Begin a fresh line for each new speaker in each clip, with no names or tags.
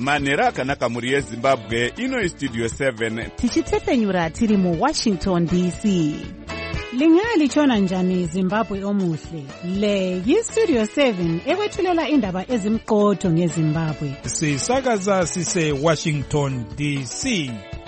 manhero akanaka mhuri yezimbabwe. Ino Studio 7
tichitepfenyura tiri muWashington DC.
Lingalitshona njani Zimbabwe omuhle? Le yiStudio 7 ekwethulela indaba ezimqotho ngeZimbabwe.
Sisakaza sise Washington DC.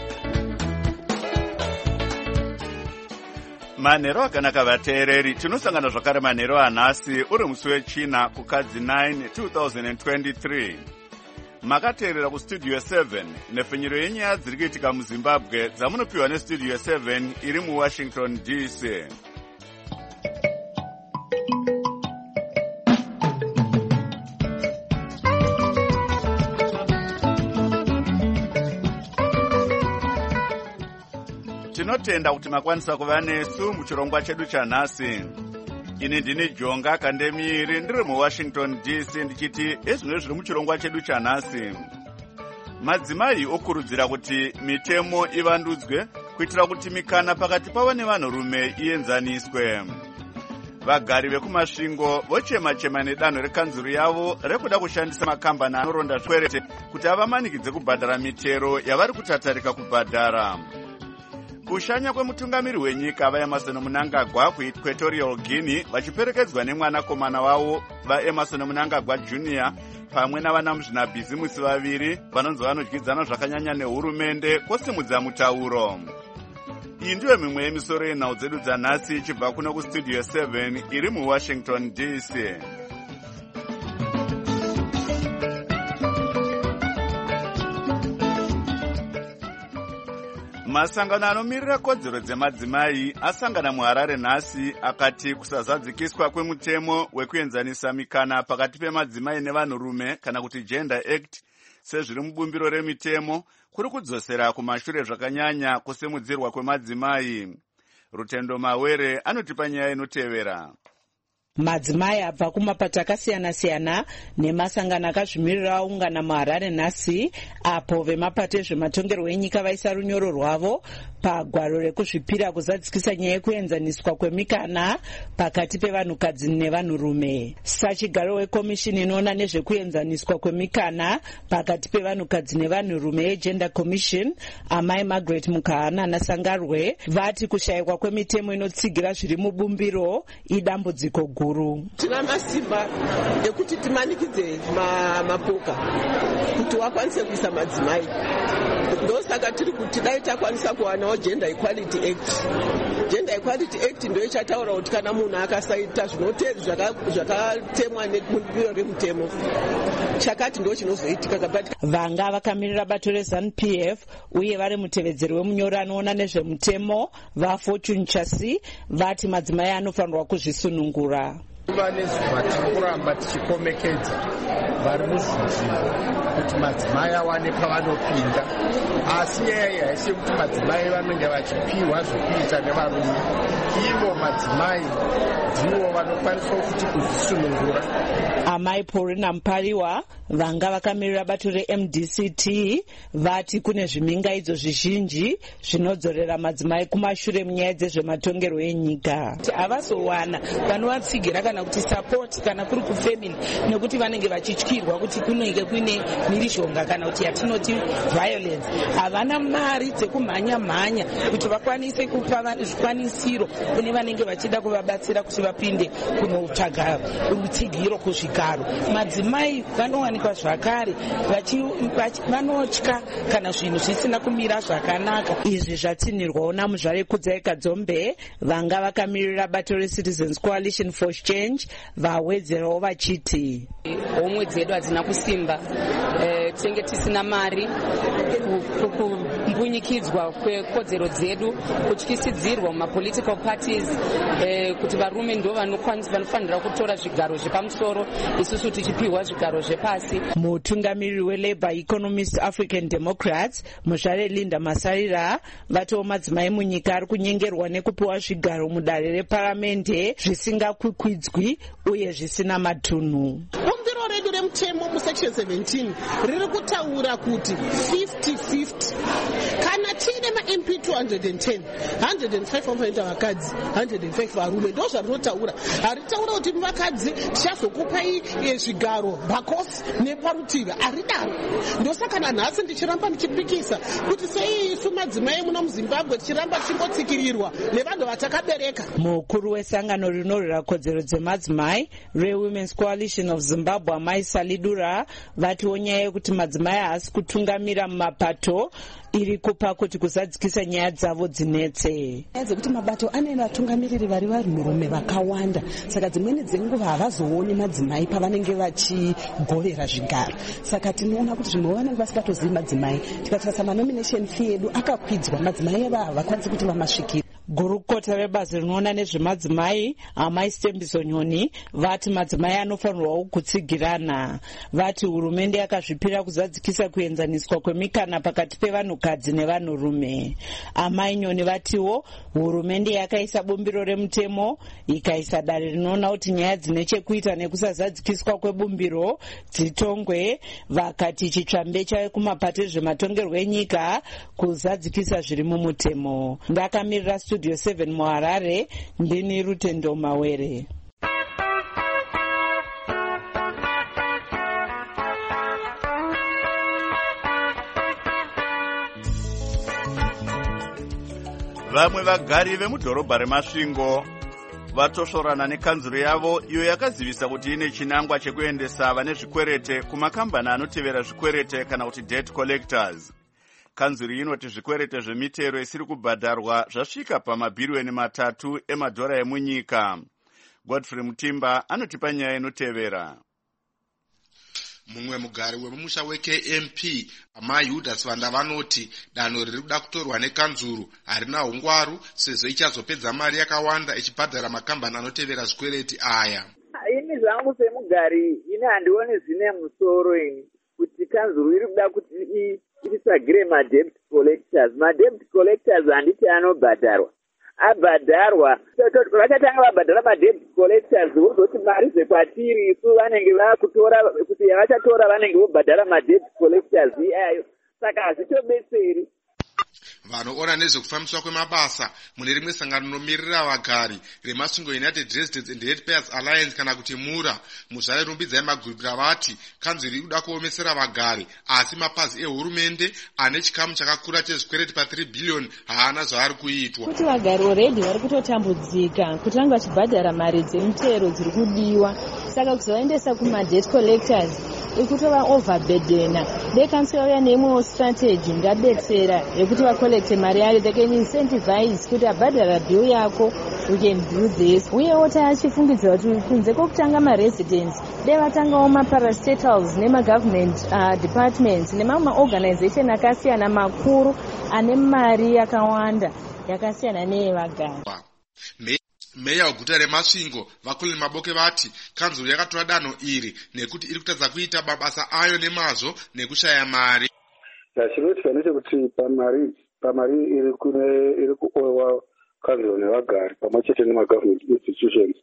manhero akanaka vateereri. Tinosangana zvakare manhero anhasi uri musi wechina kukadzi 9 2023. Makateerera kuStudio 7 nepfenyuro yenyaya dziri kuitika muZimbabwe dzamunopiwa neStudio 7 iri muWashington DC. Tinotenda kuti makwanisa kuva nesu muchirongwa chedu chanhasi. Ini ndini Jonga Kandemiri ndiri muWashington DC ndichiti ezvino zviri muchirongwa chedu chanhasi. Madzimai okurudzira kuti mitemo ivandudzwe kuitira kuti mikana pakati pavo nevanhurume ienzaniswe. Vagari vekumasvingo vochema-chema nedanho rekanzuru yavo rekuda kushandisa makambani anoronda zvikwerete kuti avamanikidze kubhadhara mitero yavari kutatarika kubhadhara. Kushanya kwemutungamiri wenyika vaEmerson Mnangagwa kuEquatorial Guinea vachiperekedzwa nemwanakomana wavo vaEmerson Mnangagwa Jr. pamwe navanamuzvina bhizimusi vaviri vanonzi vanodyidzana zvakanyanya nehurumende kosimudza mutauro. Iyi ndiyo mimwe yemisoro yenhau dzedu dzanhasi ichibva kuno kuStudio 7 iri muWashington DC. Masangano anomirira kodzero dzemadzimai asangana muHarare nhasi akati kusazadzikiswa kwemutemo wekuenzanisa mikana pakati pemadzimai nevanhurume kana kuti Gender Act sezviri mubumbiro remitemo kuri kudzosera kumashure zvakanyanya kusimudzirwa kwemadzimai. Rutendo Mawere anotipa nyaya inotevera.
Madzimai abva kumapato akasiyana-siyana nemasangano akazvimirira aungana muHarare nhasi apo vemapato ezvematongerwo enyika vaisa runyoro rwavo pagwaro rekuzvipira kuzadzikisa nyaya yekuenzaniswa kwemikana pakati pevanhukadzi nevanhurume. Sachigaro wekomishini inoona nezvekuenzaniswa kwemikana pakati pevanhukadzi nevanhurume yeGender Commission, Amai Margaret Mukahana naSangarwe vati kushayikwa kwemitemo inotsigira zviri mubumbiro idambudziko guru.
Tina masimba ekuti timanikidze mapoka kuti wakwanise kuisa madzimai. Ndosaka tiri kuti dai takwanisa kuwanawo Gender Equality Act. Gender Equality Act ndio ichataura kuti kana munhu akasaita zvakatemwa nebumbiro remutemo chakati ndio chinozoitika kabati.
Vanga vakamirira bato reZANU-PF uye vari mutevedzeri wemunyori anoona nezvemutemo vaFortune Chasi vati madzimai anofanirwa kuzvisunungura.
Vanezva tikuramba tichikomekedza vari muzvinzvimbo kuti madzimai awane pavanopinda, asi nyaya haisi kuti madzimai vanenge vachipiwa zvokuita nevarume. Ivo madzimai ndivo vanokwanisa kuti kuzvisunungura.
Amai Paulina Mpariwa vanga vakamirira bato reMDCT vati kune zvimingaidzo zvizhinji zvinodzorera madzimai kumashure munyaya dzezvematongerwo enyika.
Havazowana vanovatsigira kana kuti support kana kuri kufamily nekuti vanenge vachityirwa kuti kunenge kune mhirizhonga kana kuti yatinoti violence. Havana mari dzekumhanya-mhanya kuti vakwanise kupa zvikwanisiro kune vanenge vachida kuvabatsira kuti vapinde kunotsvaga rutsigiro kuzvigaro. Madzimai vanowanikwa zvakare vanotya kana zvinhu zvisina kumira zvakanaka.
Izvi zvatsinirwawo naMuzvare Kudzai Kadzombe vanga vakamirira bato reCitizens Coalition for Change vawedzerawo vachiti
homwe dzedu hadzina kusimba, tinenge tisina mari, kumbunyikidzwa kwekodzero dzedu, kutyisidzirwa mumapolitical parties, kuti varume ndo vanofanira kutora zvigaro zvepamusoro isusu tichipiwa zvigaro zvepasi.
Mutungamiriri weLabour Economist African Democrats Muzvare Linda Masarira vatiwo madzimai munyika ari kunyengerwa nekupiwa zvigaro mudare reparamende zvisingakwikwidzwi uye zvisina matunhu.
Bumbiro redu remutemo musection 17 riri kutaura kuti 50-50 kana tine MP 210 105 vakadzi 105 varume ndo zvarinotaura. Haritaura kuti vakadzi tichazokupai zvigaro bhakosi neparutivi, haridaro. Ndosaka nanhasi ndichiramba ndichipikisa kuti sei isu madzimai muno muZimbabwe tichiramba tichimbotsikirirwa nevanhu vatakabereka.
Mukuru wesangano rinorwira kodzero dzemadzimai reWomen's Coalition of Zimbabwe Amai Salidura vatiwo nyaya yekuti madzimai haasi kutungamira mumapato iri kupa kuti kuzadzikisa nyaya dzavo dzinetse.
Nyaya dzekuti mabato ane vatungamiriri vari varume vakawanda, saka dzimweni dzenguva havazooni madzimai pavanenge vachigovera zvigaro. Saka tinoona kuti zvimwe vanenge vasikatozivi madzimai. Tikatarisa manomination fee edu akakwidzwa, madzimai ava havakwanisi kuti vamasvikire.
Gurukota rebazi rinoona nezvemadzimai Amai Stembiso Nyoni vati madzimai anofanirwawo kutsigirana. Vati hurumende yakazvipira kuzadzikisa kuenzaniswa kwemikana pakati pevanhukadzi nevanhurume. Amai Nyoni vatiwo hurumende yakaisa bumbiro remutemo ikaisa dare rinoona kuti nyaya dzine chekuita nekusazadzikiswa kwebumbiro dzitongwe. Vakati chitsvambe chave kumapato ezvematongerwo enyika kuzadzikisa zviri mumutemo. Ndakamirira Studio 7 muHarare, ndini Rutendo Mawere.
Vamwe vagari vemudhorobha reMasvingo vatosvorana nekanzuro yavo iyo yakazivisa kuti ine chinangwa chekuendesa vane zvikwerete kumakambani anotevera zvikwerete kana kuti debt collectors. Kanzuri inoti zvikwerete zvemitero isiri kubhadharwa zvasvika pamabhiriyoni 3 emadhora emunyika. Godfrey Mutimba anotipa nyaya inotevera.
Mumwe mugari wemumusha weKMP Amai Judas Vanda vanoti danho riri kuda kutorwa nekanzuru harina hungwaru sezvo ichazopedza mari yakawanda ichibhadhara makambani anotevera zvikwereti aya.
Ini zvangu semugari ine handioni zvine musoro ini kuti kanzuru iri kuda kuti itisagire madebt collectors. Madebt collectors handiti anobhadharwa. Abhadharwa vachatanga vabhadhara madebt collectors vozoti mari dzekwatiri isu vanenge vakutora kuti vachatora vanenge vobhadhara madebt collectors iyayo, saka hazvitobetseri.
Vanoona nezvekufambiswa kwemabasa mune rimwe sangano rinomirira vagari reMasvingo United Residents and Ratepayers Alliance kana kuti MURA muzvare rumbidzai magurupira vati kanzuru iri kuda kuomesera vagari, asi mapazi ehurumende ane chikamu chakakura chezvikwereti pa3 billion haana zvaari kuitwa.
Kuti vagari already vari kutotambudzika kutanga vachibhadhara mari dzemutero dziri kudiwa, saka kuzoendesa kumadebt collectors ikutova overburdena. Dekansi yauya neimwewo strategy ingabetsera yekuti vakolekte mari yayo. They can incentivize kuti abhadhara bill yako, we can do this. Uyewo tachifungidzira kuti kunze kwokutanga maresidents dai vatangawo maparastatals nemagovernment departments nemamwe organization akasiyana makuru ane mari yakawanda yakasiyana neyevagari.
Meya weguta reMasvingo Vakulini Maboke vati kanzuru yakatora danho iri nekuti iri kutadza kuita mabasa ayo nemazvo nekushaya mari.
Chinoitika ndechekuti pamari iri kuowa kanzuru nevagari pamwe chete nemagovernment institutions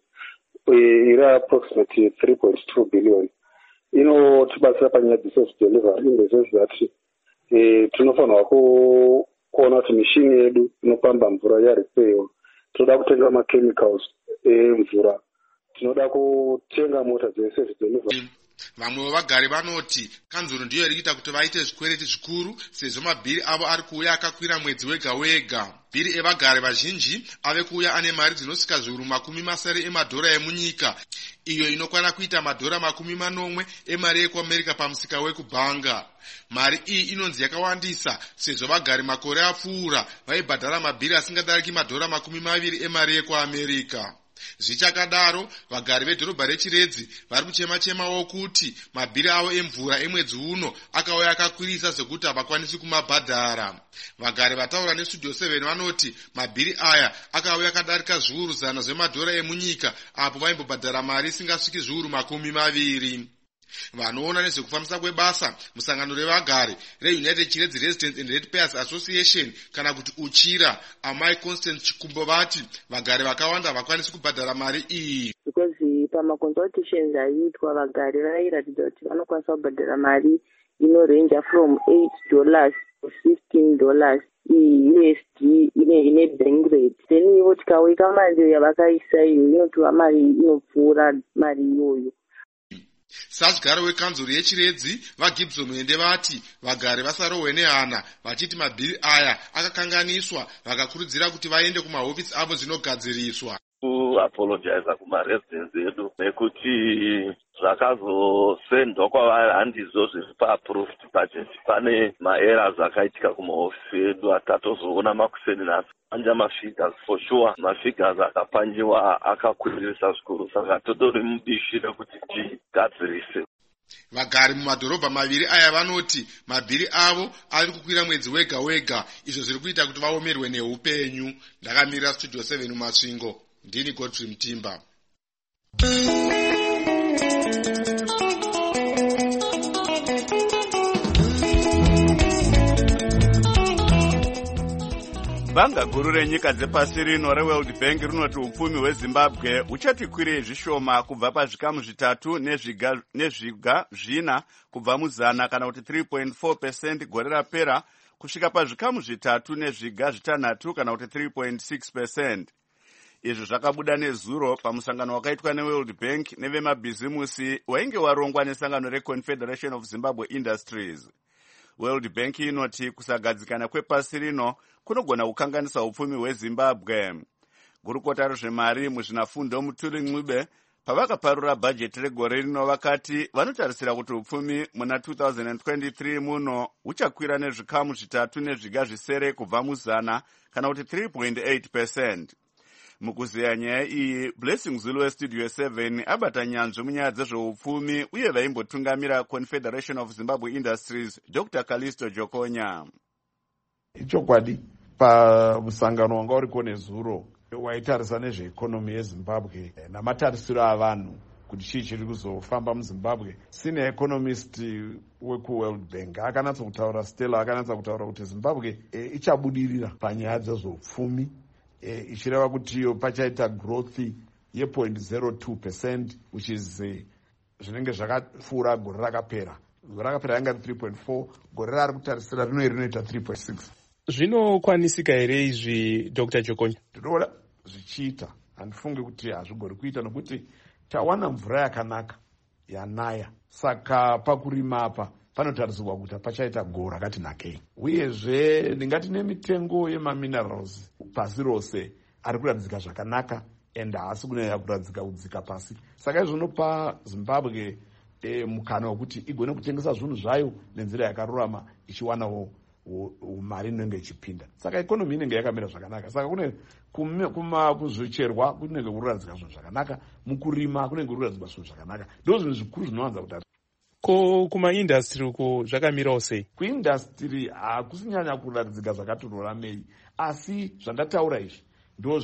iri approximately 3.2 billion. Inotibatsira panyaya dzeservice delivery in the sense that tinofanirwa kuona kuti mishini yedu inopamba mvura yaripeyo. Tinoda kutenga machemicals emvura, tinoda kutenga mota dzeservice delivery.
Vamwe vagari vanoti kanzuru ndiyo iri kuita kuti vaite zvikwereti zvikuru sezvo mabhiri avo ari kuuya akakwira mwedzi wega wega. Bhiri evagari vazhinji ave kuuya ane mari dzinosvika zviuru 70 emadhora emunyika, iyo inokwana kuita madhora 40 emari yekuAmerica pamusika wekubhanga. Mari iyi inonzi yakawandisa sezvo vagari makore apfuura vaibhadhara mabhiri asingadariki madhora 20 emari yekuAmerica. Zvichakadaro vagari vedhorobha reChiredzi vari kuchema-chemawo kuti mabhiri avo emvura emwedzi uno akauya akakwirisa zvekuti havakwanisi kumabhadhara. Vagari vataura neStudio 7 vanoti mabhiri aya akauya akadarika zviuru 100 zvemadhora emunyika apo vaimbobhadhara mari isingasviki zviuru 20. Vanoona nezvekufambisa kwebasa musangano revagari reUnited Chiredzi Residents and Ratepayers Association kana kuti UCHIRA Amai Constant Chikumbo vati vagari vakawanda havakwanisi kubhadhara mari iyi.
Because pamaconsultations aiitwa vagari vairatidza kuti vanokwanisa kubhadhara mari inorenja from $8 to $15 USD ine bank rate, then ivo tikaweka mari yavakaisa iyo inotova mari inopfuura mari iyoyo.
Sadyaro wekanzuro yechiredzi vaGibson Mwende vati vagari vasarohwe nehana vachiti mabhiri aya akakanganiswa, vakakurudzira kuti vaende kumahofisi avo dzinogadziriswa.
Apologize kumaresidence edu nekuti zvakazosendwa kwavari handizvo zviri paapproved budget. Pane maerrors akaitika kumahofisi edu atatozoona makuseni nhasi. Anja mafigures for sure, mafigures akapanjiwa akakwiririsa zvikuru, saka totori mubishi rekuti tigadzirise.
Vagari mumadhorobha maviri aya vanoti mabhiri avo ari kukwira mwedzi wega wega, izvo zviri kuita kuti vaomerwe neupenyu. Ndakamirira Studio 7 mumasvingo, ndini Godfrey Mutimba.
Bhanga guru renyika dzepasi rino reWorld Bank rinoti upfumi hweZimbabwe uchati kwirei zvishoma kubva pazvikamu zvitatu nezviga zvina kubva muzana kana kuti 3.4% gore rapera kusvika pazvikamu zvitatu nezviga zvitanhatu kana kuti 3.6%. Izvi zvakabuda nezuro pamusangano wakaitwa neWorld Bank nevemabhizimusi wainge warongwa nesangano reConfederation of Zimbabwe Industries. World Bank inoti kusagadzikana kwepasi rino kunogona kukanganisa upfumi hweZimbabwe. Gurukota rezvemari muzvinafundo Mutuli Ncube pavakaparura bhajeti regore rino vakati vanotarisira kuti upfumi muna 2023 muno huchakwira nezvikamu zvitatu nezviga zvisere kubva muzana kana kuti 3.8%. Mukuzeya nyaya iyi, Blessing Zulu weStudio 7 abata nyanzvi munyaya dzezveupfumi uye vaimbotungamira Confederation of Zimbabwe Industries Dr. Callisto Jokonya.
Ichokwadi pamusangano wanga uriko nezuro waitarisa nezveikonomi yeZimbabwe namatarisiro avanhu kuti chii chiri kuzofamba muZimbabwe. Senior economist wekuWorld Bank akanatsa Stella akanatsa kutaura kuti Zimbabwe ichabudirira panyaya dzezveupfumi, ichireva kuti iyo pachaita growth ye.02%, which is zvinenge zvakapfuura gore rakapera. Gore rakapera yanga 3.4, gore rari kutarisira rinoita 3.6.
Zvinokwanisika here izvi Dr. Jokonya?
Ndinoona zvichiita, handifunge kuti hazvigori kuita nokuti tawana mvura yakanaka yanaya, saka pakurima apa panotarisirwa kuti pachaita gore rakati nakei. Uyezve ndingati nemitengo yemaminerals pasi rose ari kuradzika zvakanaka ende haasi kunyanya kuradzika kudzika pasi. Saka izvinopa Zimbabwe mukana wekuti igone kutengesa zvinhu zvayo nenzira yakarurama ichiwanawo mari inenge ichipinda. Saka ikonomi inenge yakamira zvakanaka. Saka kune kuzvicherwa kunenge kuradzika zvinhu zvakanaka, mukurima kunenge kuradzika zvinhu zvakanaka. Ndizvo zvinhu zvikuru zvinowanza kuti
kumaindastri uko zvakamirawo sei?
Kuindastri hakusinyanya kuradzika zvakati roramei, asi zvandataura izvi ndo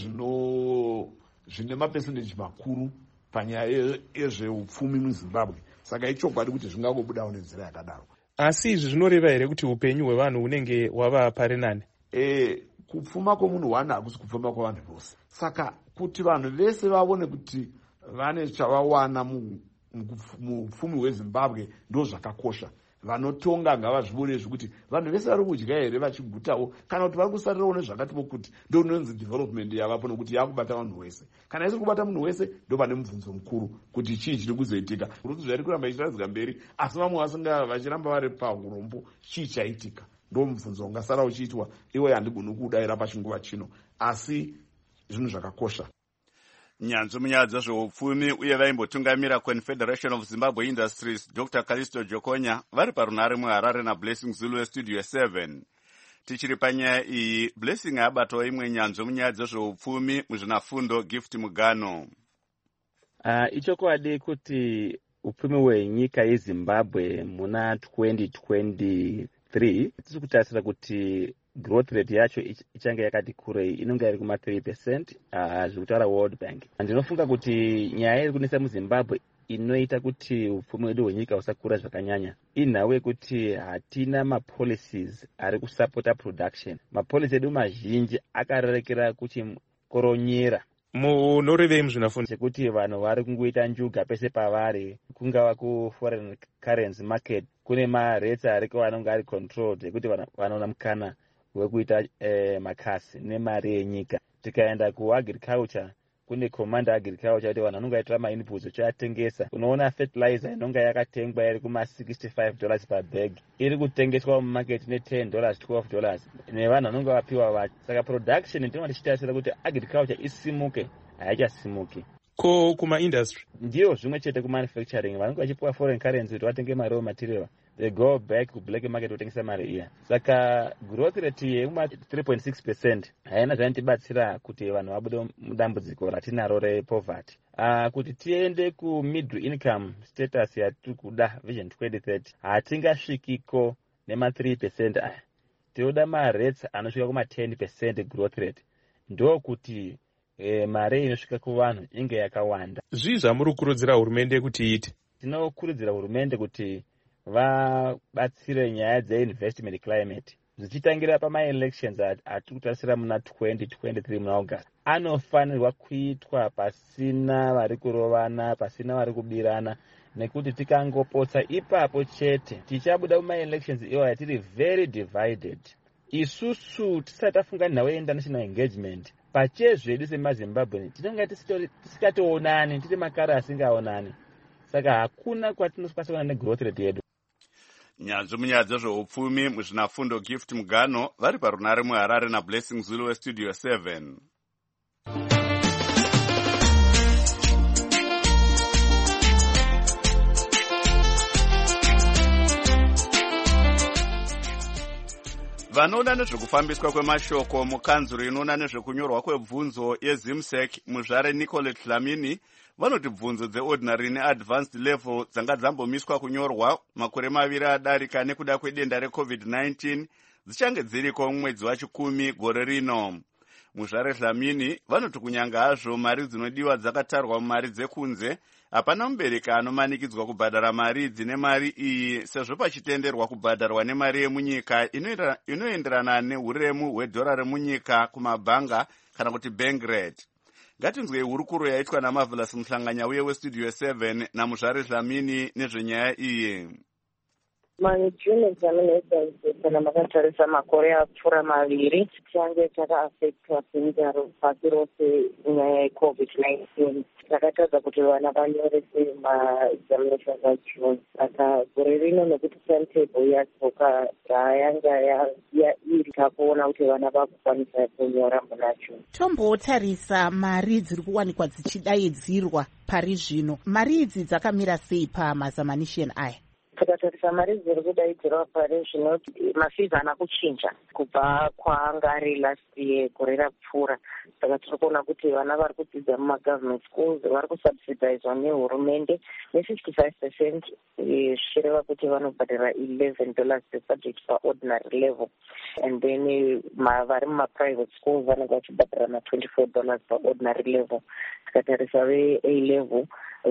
zvine mapesendeji makuru panyaya yezveupfumi muZimbabwe. Saka ichokwadi kuti zvingangobudawo nenzira yakadaro.
Asi izvi zvinoreva here kuti upenyu hwevanhu hunenge hwava pari nani?
Kupfuma kwomunhu wane hakusi kupfuma kwavanhu vose. Saka kuti vanhu vese vaone kuti vane chavawana mupfumi hweZimbabwe ndo zvakakosha. Vanotonga ngavazvione zvekuti vanhu vese vari kudya here vachigutawo, kana kuti vari kusarirawo nezvakatiwo kuti ndo inonzi development yavapo nokuti yakubata vanhu vese. Kana isiri kubata munhu wese ndo pane mubvunzo mukuru kuti chii chiri kuzoitika. Kuti zvairi kuramba ichiradzika mberi asi vamwe vachiramba vari paurombo, chii chaitika? Ndo mubvunzo ungasara uchiitwa. Iwe handigoni kuudayira pachinguva chino, asi zvinhu zvakakosha.
Nyanzvi munyaya dzezveupfumi uye vaimbotungamira Confederation of Zimbabwe Industries Dr. Callisto Jokonya vari parunare muHarare naBlessing Zulu weStudio 7. Tichiri panyaya iyi, Blessing abatawo imwe nyanzvi munyaya dzezveupfumi muzvinafundo Gift Mugano.
Ichokwadi kuti upfumi hwenyika yeZimbabwe muna 2023 tiri kutarisira kuti growth rate yacho ichange yakati kurei, inonge iri kuma 3%, zvikutaura World Bank. Ndinofunga kuti nyaya iri kunesa muZimbabwe inoita kuti upfumi hwedu hwenyika husakura zvakanyanya inhau yekuti hatina mapolicies ari kusapota production. Mapolicy edu mazhinji akarerekera kuchikoronyera.
Munorevei muzvinafundo?
Chekuti vanhu vari kungoita njuga pese pavari, kungava kuforeign currency market, kune marates ariko anonge ari controlled ekuti vanoona mukana wekuita makasi nemari yenyika. Tikaenda kuagriculture, kune command agriculture kuti vanhu vanonga vaitira mainputs uchiatengesa. Unoona fertilizer inonga yakatengwa iri kuma$65 per bag iri kutengeswa mumarket ne$10 $12 nevanhu vanonga vapiwa vacho. Saka production ndinenge tichitarisira kuti agriculture isimuke, haichasimuki.
Ko kuma-industry
ndiyo zvimwe chete kumanufacturing, vanonga vachipiwa foreign currency kuti vatenge mari material, they go back ku black market kutengesa mari iya. Saka growth rate yekuma 3.6% haina zvainotibatsira kuti vanhu vabude mudambudziko ratinaro repoverty. Kuti tiende ku middle income status yatiri kuda vision 2030 hatingasvikiko nema 3% aya. Tinoda marates anosvika kuma 10% growth rate, ndokuti mari inosvika kuvanhu inge yakawanda.
Zvii zvamuri kukurudzira hurumende kuti iite?
Tinokurudzira hurumende kuti vabatsire nyaya dzeinvestment climate zvichitangira pama-elections atiri kutarisira muna 2023 muna August. Anofanirwa kuitwa pasina vari kurovana, pasina vari kubirana, nekuti tikangopotsa ipapo chete tichabuda muma-elections iwaya tiri very divided. Isusu tisati tafunga nawo international engagement pachezvedu semazimbabwe tinenge tisikatoonani, tiri makara asingaonani. Saka hakuna kwatinosvika kuona negrowth rate yedu.
Nyanzvi munyaya dzezveupfumi muzvinafundo Gift Mugano vari parunare muHarare naBlessing Zulu weStudio 7. Vanoona nezvekufambiswa kwemashoko mukanzuro inoona nezvekunyorwa kwebvunzo yeZimsec muzvare Nicolette Dlamini vanoti bvunzo dzeordinary neadvanced level dzanga dzambomiswa kunyorwa makore 2 adarika nekuda kwedenda reCovid-19 dzichange dziriko mumwedzi wa10 gore rino. Muzvare Dlamini vanoti kunyanga hazvo mari dzinodiwa dzakatarwa mumari dzekunze, hapana mubereki anomanikidzwa kubhadhara mari dzine mari iyi sezvo pachitenderwa kubhadharwa nemari yemunyika inoenderana neuremu hwedhora remunyika kumabhanga kana kuti bank rate. Ngatinzwei hurukuro yaitwa naMarvelous Muhlanganyauye weStudio 7 naMuzvare Dlamini nezvenyaya iyi.
Majune examinations kana makatarisa makore apfuura 2 tichange takaafectwa senzaro pasi rose nyaya yeCovid-19. Takatadza kuti vana vanyorese maexaminations aJune. Saka gore rino nekuti timetable yachoka yanga iri takuona kuti vana vakukwanisa kunyora muna June.
Tombotarisa mari dziri kuwanikwa dzichidaidzirwa pari zvino. Mari idzi dzakamira sei pamazamanisheni aya?
Takatarisa mari dziri kudaidzirwa pari zvino mafizi haana kuchinja kubva kwaanga ari last year gore rapfuura. Saka tiri kuona kuti vana vari kudzidza mumagovernment schools vari kusubsidizwa nehurumende ne55%, zvichireva kuti vanobhadhara $11 per subject paordinary level, and then vari mumaprivate schools vanenge vachibhadhara $24 paordinary level. Tikatarisa veA level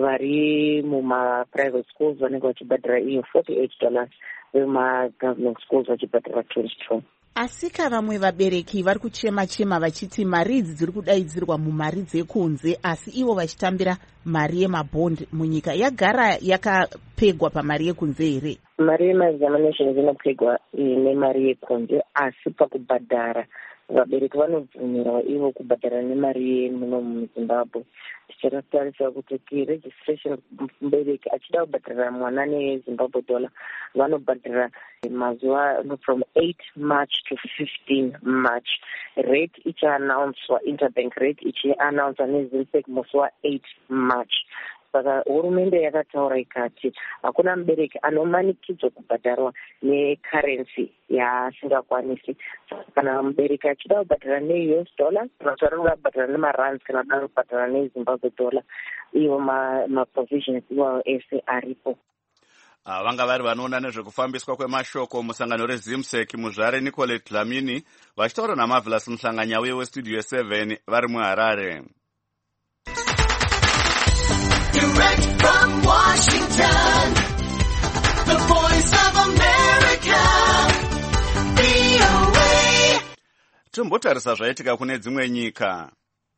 vari mumaprivate schools vanenge vachibhadhara iyo $48, vemagovernment schools vachibhadhara $22.
Asika vamwe vabereki vari kuchema-chema vachiti mari idzi dziri kudaidzirwa mumari dzekunze, asi ivo vachitambira mari yemabhondi munyika. Yagara yakapegwa pamari yekunze here?
Mari yemaexaminations inopegwa nemari yekunze, asi pakubhadhara vabereki vanobvumirwa ivo kubhadhara nemari yemuno muZimbabwe. Tichatarisira kuti registration mubereki achida kubhadhara mwana neZimbabwe dollar vanobhadhara mazuva from 8 March to 15 March. Rate ichiannouncwa, interbank rate ichiannouncwa neZimsec musi wa8 March. Saka hurumende yakataura ikati hakuna mubereki anomanikidzwa kubhadharwa necurrency yaasingakwanisi. Kana mubereki achida kubhadhara neUS dollars kana kuti anenge abhadhara nemarands kana kuti anobhadhara neZimbabwe dollar, iwo maprovisions iwayo ese aripo.
Vanga vari vanoona nezvekufambiswa kwemashoko musangano reZimsec muzvare Nicolette Dlamini vachitaura naMarvelous Muhlanganyauye weStudio 7 vari muHarare.
Direct from Washington, the voice of America, VOA.
Tombotarisa zvaitika kune dzimwe nyika.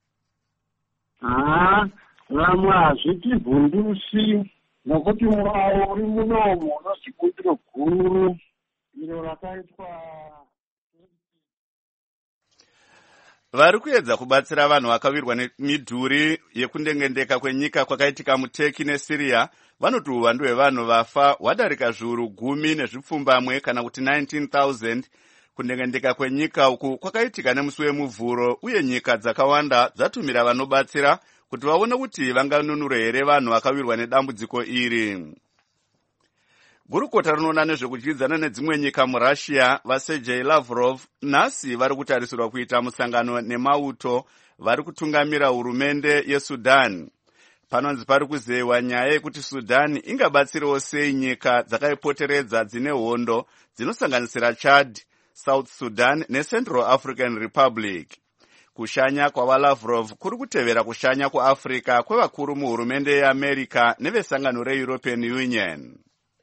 Vamwe hazvitibvundusi nokuti murao uri munomu unozibudiro guru iro rakaitwa
vari kuedza kubatsira vanhu vakavirwa nemidhuri yekundengendeka kwenyika kwakaitika muTurkey neSyria vanoti uwandu hwevanhu vafa hwadarika zviuru 10 nezvipfumbamwe kana kuti 19,000. Kundengendeka kwenyika uku kwakaitika nemusi wemuvhuro, uye nyika dzakawanda dzatumira vanobatsira kuti vaone kuti vanganunure here vanhu vakavirwa nedambudziko iri. Gurukota rinoona nezvekudyidzana nedzimwe nyika muRussia vaSergei Lavrov nhasi vari kutarisirwa kuita musangano nemauto vari kutungamira hurumende yeSudan. Panonzi pari kuzeyiwa nyaya yekuti Sudan ingabatsirewo sei nyika dzakaipoteredza dzine hondo dzinosanganisira Chad, South Sudan neCentral African Republic. Kushanya kwavaLavrov kuri kutevera kushanya kuAfrica kwevakuru muhurumende yeAmerica nevesangano reEuropean Union.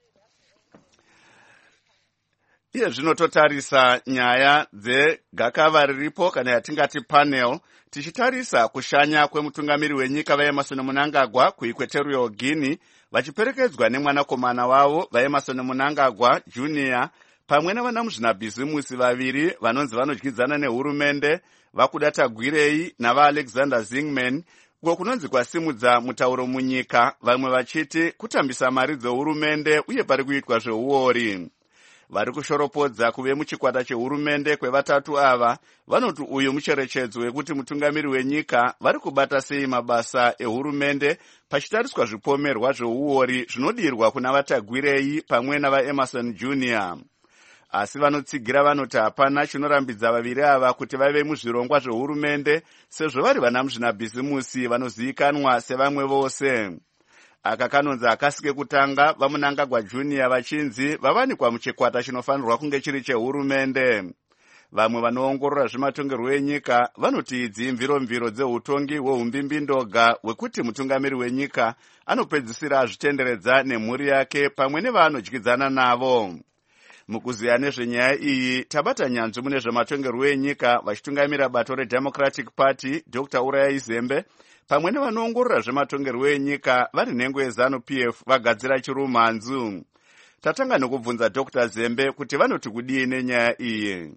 Iye zvinototarisa nyaya dzegakava riripo kana yatingati panel, tichitarisa kushanya kwemutungamiri wenyika vaEmerson Mnangagwa kuEquatorial Guinea vachiperekedzwa nemwanakomana wavo vaEmerson Mnangagwa Jr. pamwe nevanamuzvinabhizimusi vaviri vanonzi vanodyidzana nehurumende vaKudata Gwirei navaAlexander Zingman, uko kunonzi kwasimudza mutauro munyika, vamwe vachiti kutambisa mari dzehurumende uye pari kuitwa zveuori. Vari kushoropodza kuve muchikwata chehurumende kwevatatu ava vanoti uyu mucherechedzo wekuti mutungamiri wenyika vari kubata sei mabasa ehurumende pachitariswa zvipomerwa zveuori zvinodirwa kuna vaTagwirei pamwe navaEmerson Jr. Asi vanotsigira vanoti hapana chinorambidza vaviri ava kuti vave muzvirongwa zvehurumende sezvo vari vanamuzvinabhizimusi vanozivikanwa sevamwe vose. Aka kanonzi akasike kutanga vaMnangagwa Jr. vachinzi vavanikwa muchikwata chinofanirwa kunge chiri chehurumende. Vamwe vanoongorora zvematongerwo enyika vanoti idzi mviro dzeutongi hwehumbimbindoga hwekuti mutungamiri wenyika anopedzisira azvitenderedza nemhuri yake pamwe nevaanodyidzana navo. Mukuziya nezvenyaya iyi tabata nyanzvi mune zvematongerwo enyika vachitungamira bato reDemocratic Party Dr. Urayai Zembe pamwe nevanoongorora zvematongerwo enyika vari nhengo yeZanu-PF vagadzira chirumhanzu. Tatanga nekubvunza Dr. Zembe kuti vanoti kudii nenyaya iyi.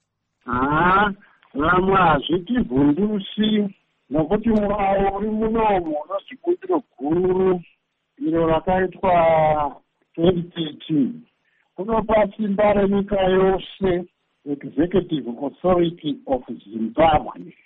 Vamwe hazvitivhundusi nokuti muauri munomu unozvibudiro guru iro rakaitwa 2013 kunopa simba renyika yose Executive Authority of Zimbabwe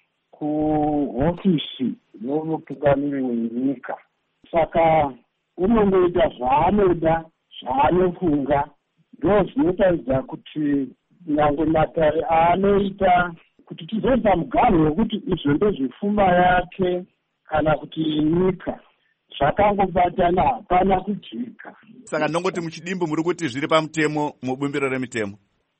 kuhofisi yomutungamiri wenyika. Saka unongoita zvaanoda, zvaanofunga, ndo zvinotaridza kuti nyangwe matare aanoita kuti tizoita muganho wekuti izvo ndezvepfuma yake kana kuti nyika zvakangobatana, hapana kujika.
Saka ndongoti muchidimbu muri kuti zviri pamutemo mubumbiro remitemo.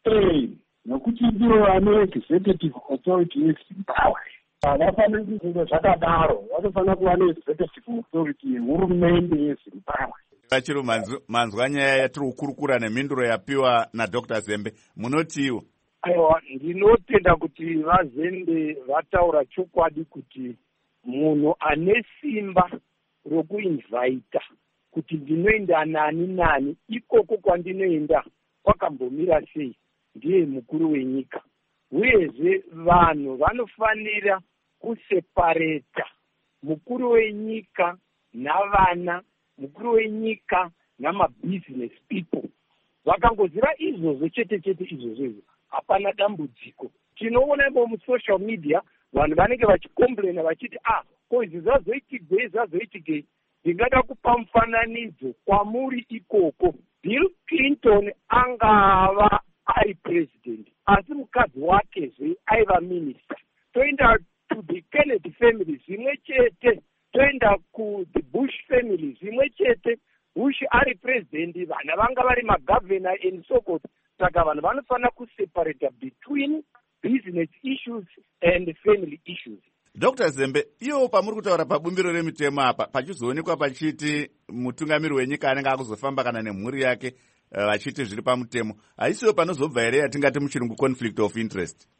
Nokuti ndivo vane Executive Authority yeZimbabwe. Havafaniri kuzinga zvakadaro, vanofanira kuva neExecutive Authority yehurumende yeZimbabwe.
Chiro manzwa nyaya yatiri kukurukura nemhinduro yapiwa naDr. Zembe, munotiwo?
Aiwa, ndinotenda kuti vaZembe vataura chokwadi kuti munhu ane simba rokuinvhaita kuti ndinoenda nani ikoko kwandinoenda kwakambomira sei ndiye mukuru wenyika. Uyezve vanhu vanofanira kusepareta mukuru wenyika navana, mukuru wenyika namabusiness people. Vakangozira izvozvo chete izvozvo, hapana dambudziko. Tinoonaipo musocial media vanhu vanenge vachikomplaina vachiti ko izvi zvazoitigei. Ndingada kupa mufananidzo kwamuri ikoko. Bill Clinton angava ari president, asi mukadzi wakezve aiva minister. Toenda to the Kennedy family zvimwe chete, toenda ku the Bush family zvimwe chete. Bush ari president, vana vanga vari magovernor and so forth. Saka vanhu vanofanira kuseparata between business issues and family issues.
Dr. Zembe, iyo pamuri kutaura pabumbiro remitemo apa pachizoonekwa pachiti mutungamiri wenyika anenge akuzofamba kana nemhuri yake vachiti zviri pamutemo, haisiyo panozobva here yatingati muchirungu conflict of interest?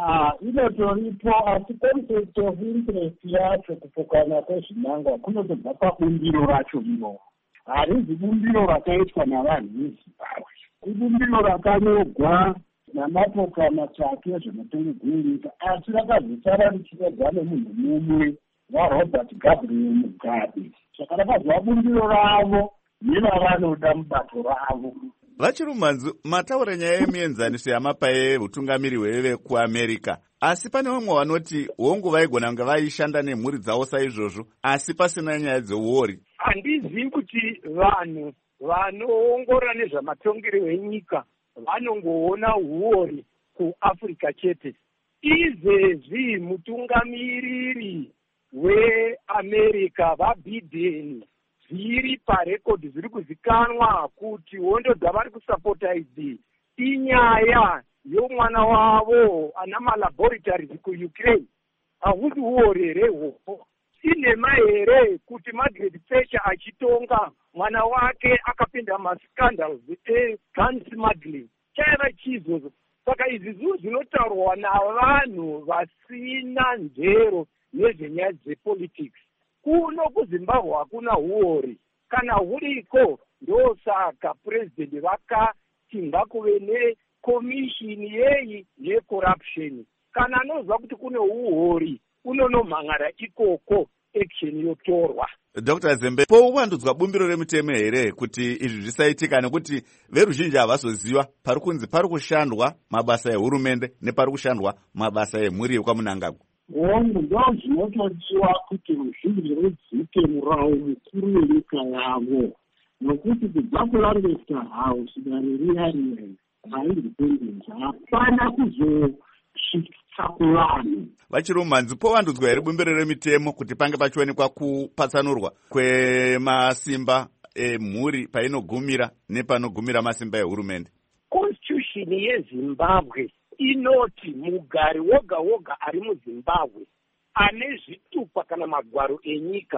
Inotoripo, asi conflict of interest yacho kupokana kwezvinangwa kunotobva pabumbiro racho iro. Harizi bumbiro rakaitwa navanhu veZimbabwe. Ibumbiro rakanyorwa namapoka matatu ezvematongerwo enyika, asi rakazosara richitedzwa nemunhu mumwe waRobert Gabriel Mugabe. Saka rakazwa bumbiro ravo nevavanoda mubato ravo.
Vachirumanzu, mataura nyaya yemienzaniso yamapa yehutungamiri hwevekuamerica, asi pane vamwe vanoti hongu vaigona kunge vaishanda nemhuri dzavo saizvozvo, asi pasina nyaya dzeuori.
Handizivi kuti vanhu vanoongorora nezvamatongerwo enyika vanongoona uori kuAfrica chete. Izvezvi mutungamiriri weAmerica vaBiden zviri parekodhi zviri kuzikanwa kuti hondo dzavari kusapota idzi inyaya yomwana wavo ana malaboratories kuUkraine. Hahusi uori here hwopo? Sinema here kuti Margaret Thatcher achitonga mwana wake akapinda mascandals gun smuggling? Chaiva chizozo. Saka izvi zvinotaurwa navanhu vasina njero nezvenyaya dzepolitics. Kuno kuZimbabwe hakuna uori, kana huriko ndosaka president vakati ngakuve nekomishini yeyi yecorruption. Kana anozwa kuti kune uori unonomhangara ikoko action yotorwa.
Dr. Zembe, pouvandudzwa bumbiro remitemo here kuti izvi zvisaitika, nekuti veruzhinji havazoziva pari kunzi pari kushandwa mabasa ehurumende nepari kushandwa mabasa emhuri yekwaMunangagwa.
Hongu ndozvinotodiwa kuti ruzhinji rudzike murawo mukuru wenyika yavo, nokuti kubva kuLancaster House daririya vaindependence hapana kuzosvitsa kuvanhu.
Vachirumanzi, povandudzwa here bumbiro remitemo kuti pange pachionekwa kupatsanurwa kwemasimba emhuri painogumira nepanogumira masimba ehurumende?
Constitution yeZimbabwe inoti mugari woga woga ari muZimbabwe ane zvitupa kana magwaro enyika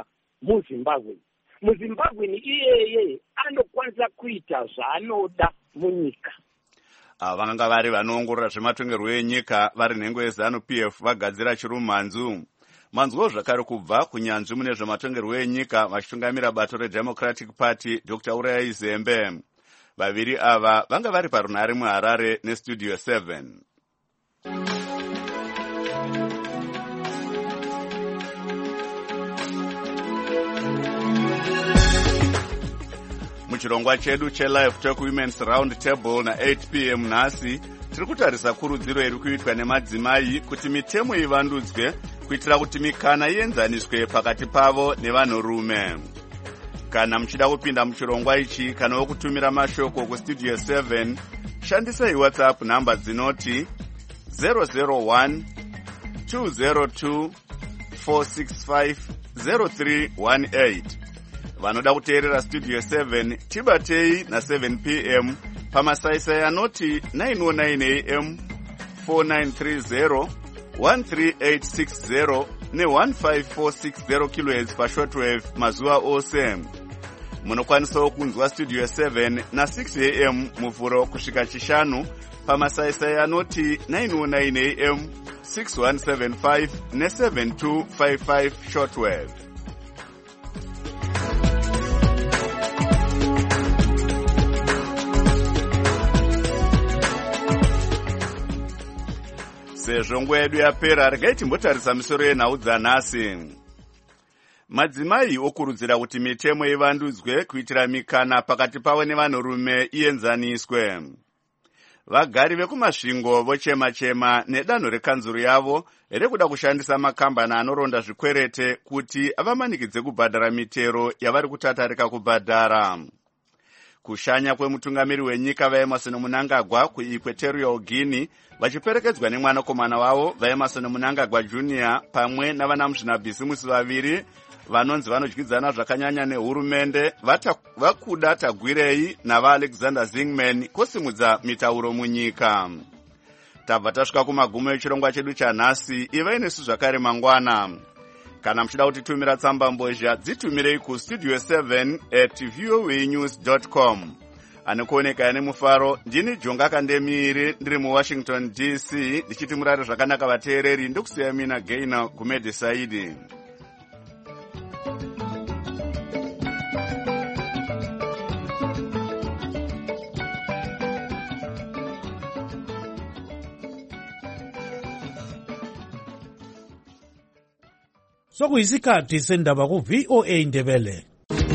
muZimbabwe ni iyeye anokwanisa kuita zvaanoda munyika.
Vanga vari vanoongorora zvematongerwo enyika vari nhengo yeZANU-PF vagadzira Chirumanzu. Manzwo zvakare kubva kunyanzvi mune zvematongerwo enyika vachitungamira bato reDemocratic Party Dr. Urayai Zembe. Vaviri ava vanga vari parunhare muHarare neStudio 7. Muchirongwa chedu cheLive Talk Women's Round Table na8 p.m. nhasi tiri kutarisa kurudziro iri kuitwa nemadzimai kuti mitemo ivandudzwe kuitira kuti mikana ienzaniswe pakati pavo nevanhurume. Kana muchida kupinda muchirongwa ichi kana wokutumira mashoko kuStudio 7, shandisai WhatsApp namba dzinoti 001 202 465 0318. Vanoda kuteerera Studio 7 tibatei na7 p.m. pamasaisai anoti 909 am 4930 13860 ne15460 kHz pashortwave mazuva ose. Munokwanisawo kunzwa Studio 7 na6 am muvhuro kusvika chishanu pamasaisai anoti 909 am 6175 ne7255 shortwave. Sezvo nguva yedu yapera, regai timbotarisa misoro yenhau dzanhasi. Madzimai okurudzira kuti mitemo ivandudzwe kuitira mikana pakati pavo nevanhurume ienzaniswe. Vagari vekumasvingo vochema-chema nedanho rekanzuru yavo rekuda kushandisa makambani anoronda zvikwerete kuti avamanikidze kubhadhara mitero yavari kutatarika kubhadhara. Kushanya kwemutungamiri wenyika vaEmmerson Mnangagwa kuEquatorial Guinea vachiperekedzwa nemwanakomana wavo vaEmmerson Mnangagwa Jr. pamwe navanamuzvinabhisimusi vaviri vanonzi vanodyidzana zvakanyanya nehurumende vakuda tagwirei navaAlexander Zingman kusimudza mitauro munyika. Tabva tasvika kumagumo echirongwa chedu chanhasi. Ivai nesu zvakare mangwana. Kana muchida kutitumira tsamba mbozha dzitumirei kuStudio 7@voanews.com. Anokuoneka ane mufaro, ndini Jonga Kandemiri ndiri muWashington DC ndichiti murare zvakanaka vateereri, ndokusiya mina Gaina Gumedhi.
Sokuyisikhathi sendaba ku VOA Ndebele.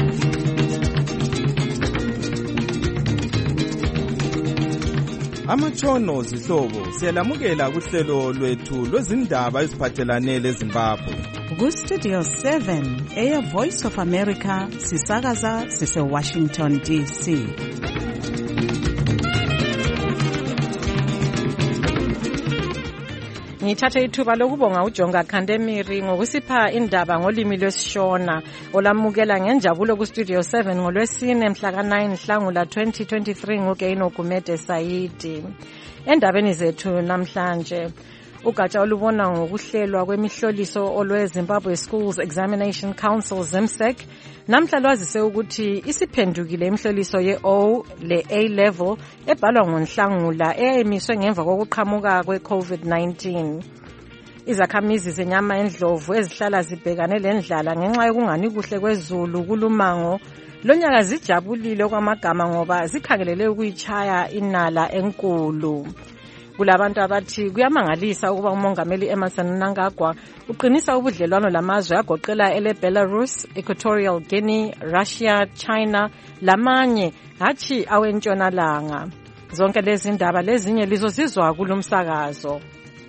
Amatshono zihlobo siyalamukela kuhlelo lwethu lwezindaba eziphathelane leZimbabwe.
Ku-Studio 7 Air Voice of America sisakaza sise-Washington DC.
Ngithathe ithuba lokubonga uJonga Khandemiri ngokusipha indaba ngolimi lwesishona olamukela ngenjabulo ku-Studio 7 ngolwesine mhla ka-9 Nhlangula 2023 nguGaino Gumede Sayidi. Endabeni zethu namhlanje, ugatsha olubona ngokuhlelwa kwemihloliso olwe-Zimbabwe Schools Examination Council ZIMSEC namhla lwazise ukuthi isiphendukile imihloliso ye-O le-A level ebhalwa ngoNhlangula eyayimiswe ngemva kokuqhamuka kwe-COVID-19. Izakhamizi zenyama endlovu ezihlala zibhekane lendlala ngenxa yokungani kuhle kwezulu kulumango lonyaka zijabulile okwamagama ngoba zikhangelele ukuyitshaya inala enkulu. Kulabantu abathi kuyamangalisa ukuba umongameli Emmerson Mnangagwa uqinisa ubudlelwano lamazwe agoqela ele-Belarus, Equatorial Guinea, Russia, China lamanye hathi awentshonalanga. Zonke lezi ndaba lezinye lizozizwa kulomsakazo.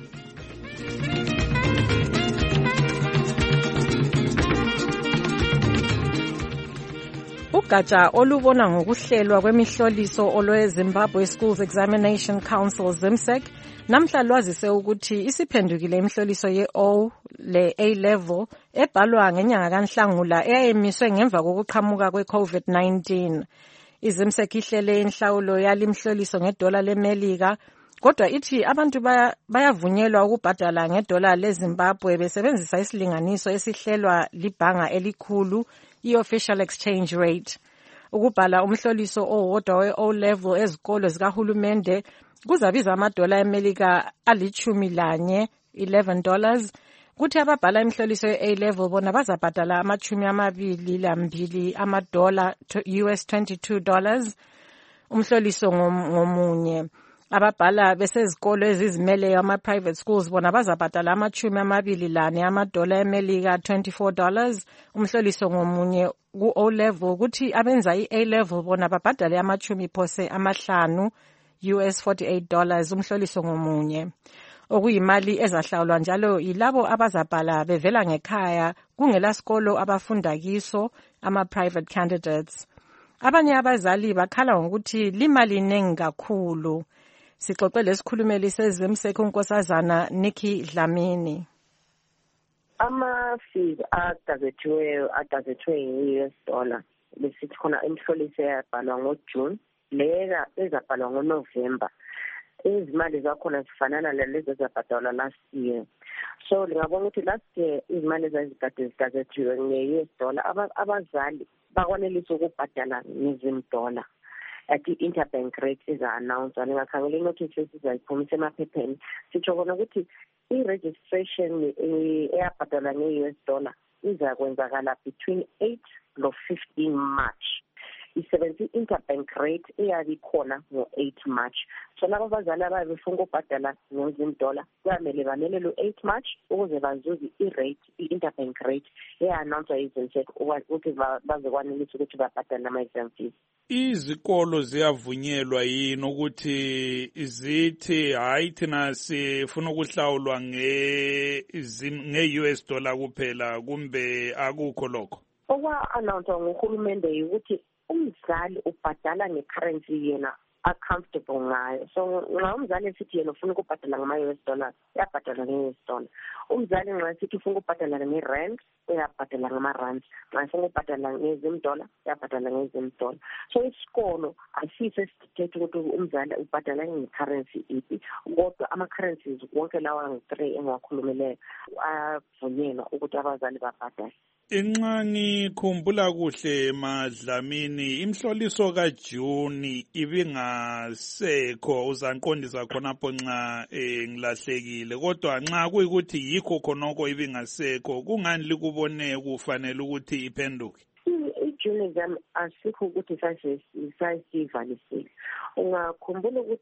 Ugatsha olubona ngokuhlelwa kwemihloliso olwe-Zimbabwe Schools Examination Council ZIMSEC namhla lwazise ukuthi isiphendukile imihloliso ye-O le-A level ebhalwa ngenyanga kaNhlangula eyayimiswe ngemva kokuqhamuka kwe-COVID-19. IZIMSEC ihlele inhlawulo yalimhloliso ngedola leMelika, kodwa ithi abantu bayavunyelwa ukubhadala ngedola leZimbabwe besebenzisa isilinganiso esihlelwa libhanga elikhulu i-official exchange rate. Ukubhala umhloliso owodwa we-O level ezikolo zikahulumende kuzabiza amadola eMelika ali-11, $11. Kuthi ababhala imihloliso ye-A level bona bazabhadala $22 amadola, US $22. Umhloliso ngomunye. Ababhala besezikolo ezizimeleyo ama-private schools bona bazabhadala $24 amadola eMelika, $24. Umhloliso ngomunye ku-O level kuthi abenza i-A level bona babhadale $50 US $48 umhloliso ngomunye. Okuyimali ezahlawulwa njalo yilabo abazabhala bevela ngekhaya kungelasikolo abafunda kiso, ama-private candidates. Abanye abazali bakhala ngokuthi limali iningi kakhulu. Sixoxe lesikhulumeli seZIMSEC unkosazana Nikki Dlamini.
Ama-fees agazethiwe nge-US dollar besithi khona imihloliso eyabhalwa ngoJune leka ezabhalwa ngoNovember. Izimali zakhona zifanana nalezi ezabhadalwa last year. So ngiyabona ukuthi last year izimali ezazigazethiwe nge-US dollar abazali bakwanelisa ukubhadala ngezim dollar. At i-interbank rate iza-announce ngingakhangela inotice esizayiphumisa emaphepheni sitsho kona ukuthi i-registration eyabhadalwa nge-US dollar izakwenzakala between 8 no-15 March. Isebenzisa i-interbank rate eyabe ikhona ngo-8 March. So labo abazali ababe befuna ukubhadala ngezim-dollar kuyamele bamelele u-8 March ukuze bazuze i-rate, i-interbank rate eya-announcwa yiZIMSEC ukuthi bazokwanelisa ukuthi babhadale ama-exam fees.
Izikolo ziyavunyelwa yini ukuthi zithi hayi thina sifuna ukuhlawulwa nge-US dollar kuphela kumbe akukho lokho?
Okwa-announcwa nguhulumende ukuthi umzali ubhadala nge-currency yena a-comfortable ngayo. So nxa umzali esithi yena ufuna ukubhadala ngama-US dollars uyabhadala nge-US dollar. Umzali nxa esithi ufuna ukubhadala nge-rand uyabhadala ngama-rand. Nxa ufuna ukubhadala ngezim-dollar uyabhadala ngezim-dollar. So isikolo asiso esithethe ukuthi umzali ubhadala nge-currency iphi, kodwa ama-currencies wonke lawa ngu-3 engiwakhulumileyo avunyelwa ukuthi abazali babhadale.
Inxa ngikhumbula kuhle Madlamini, imhloliso kaJuni ibingasekho, uzanqondisa khonapho nxa ngilahlekile, kodwa nxa kuyikuthi yikho khonoko ibingasekho kungani likubone kufanele ukuthi iphenduke?
I-June exam asikho ukuthi sasivalisile. Ungakhumbula ukuthi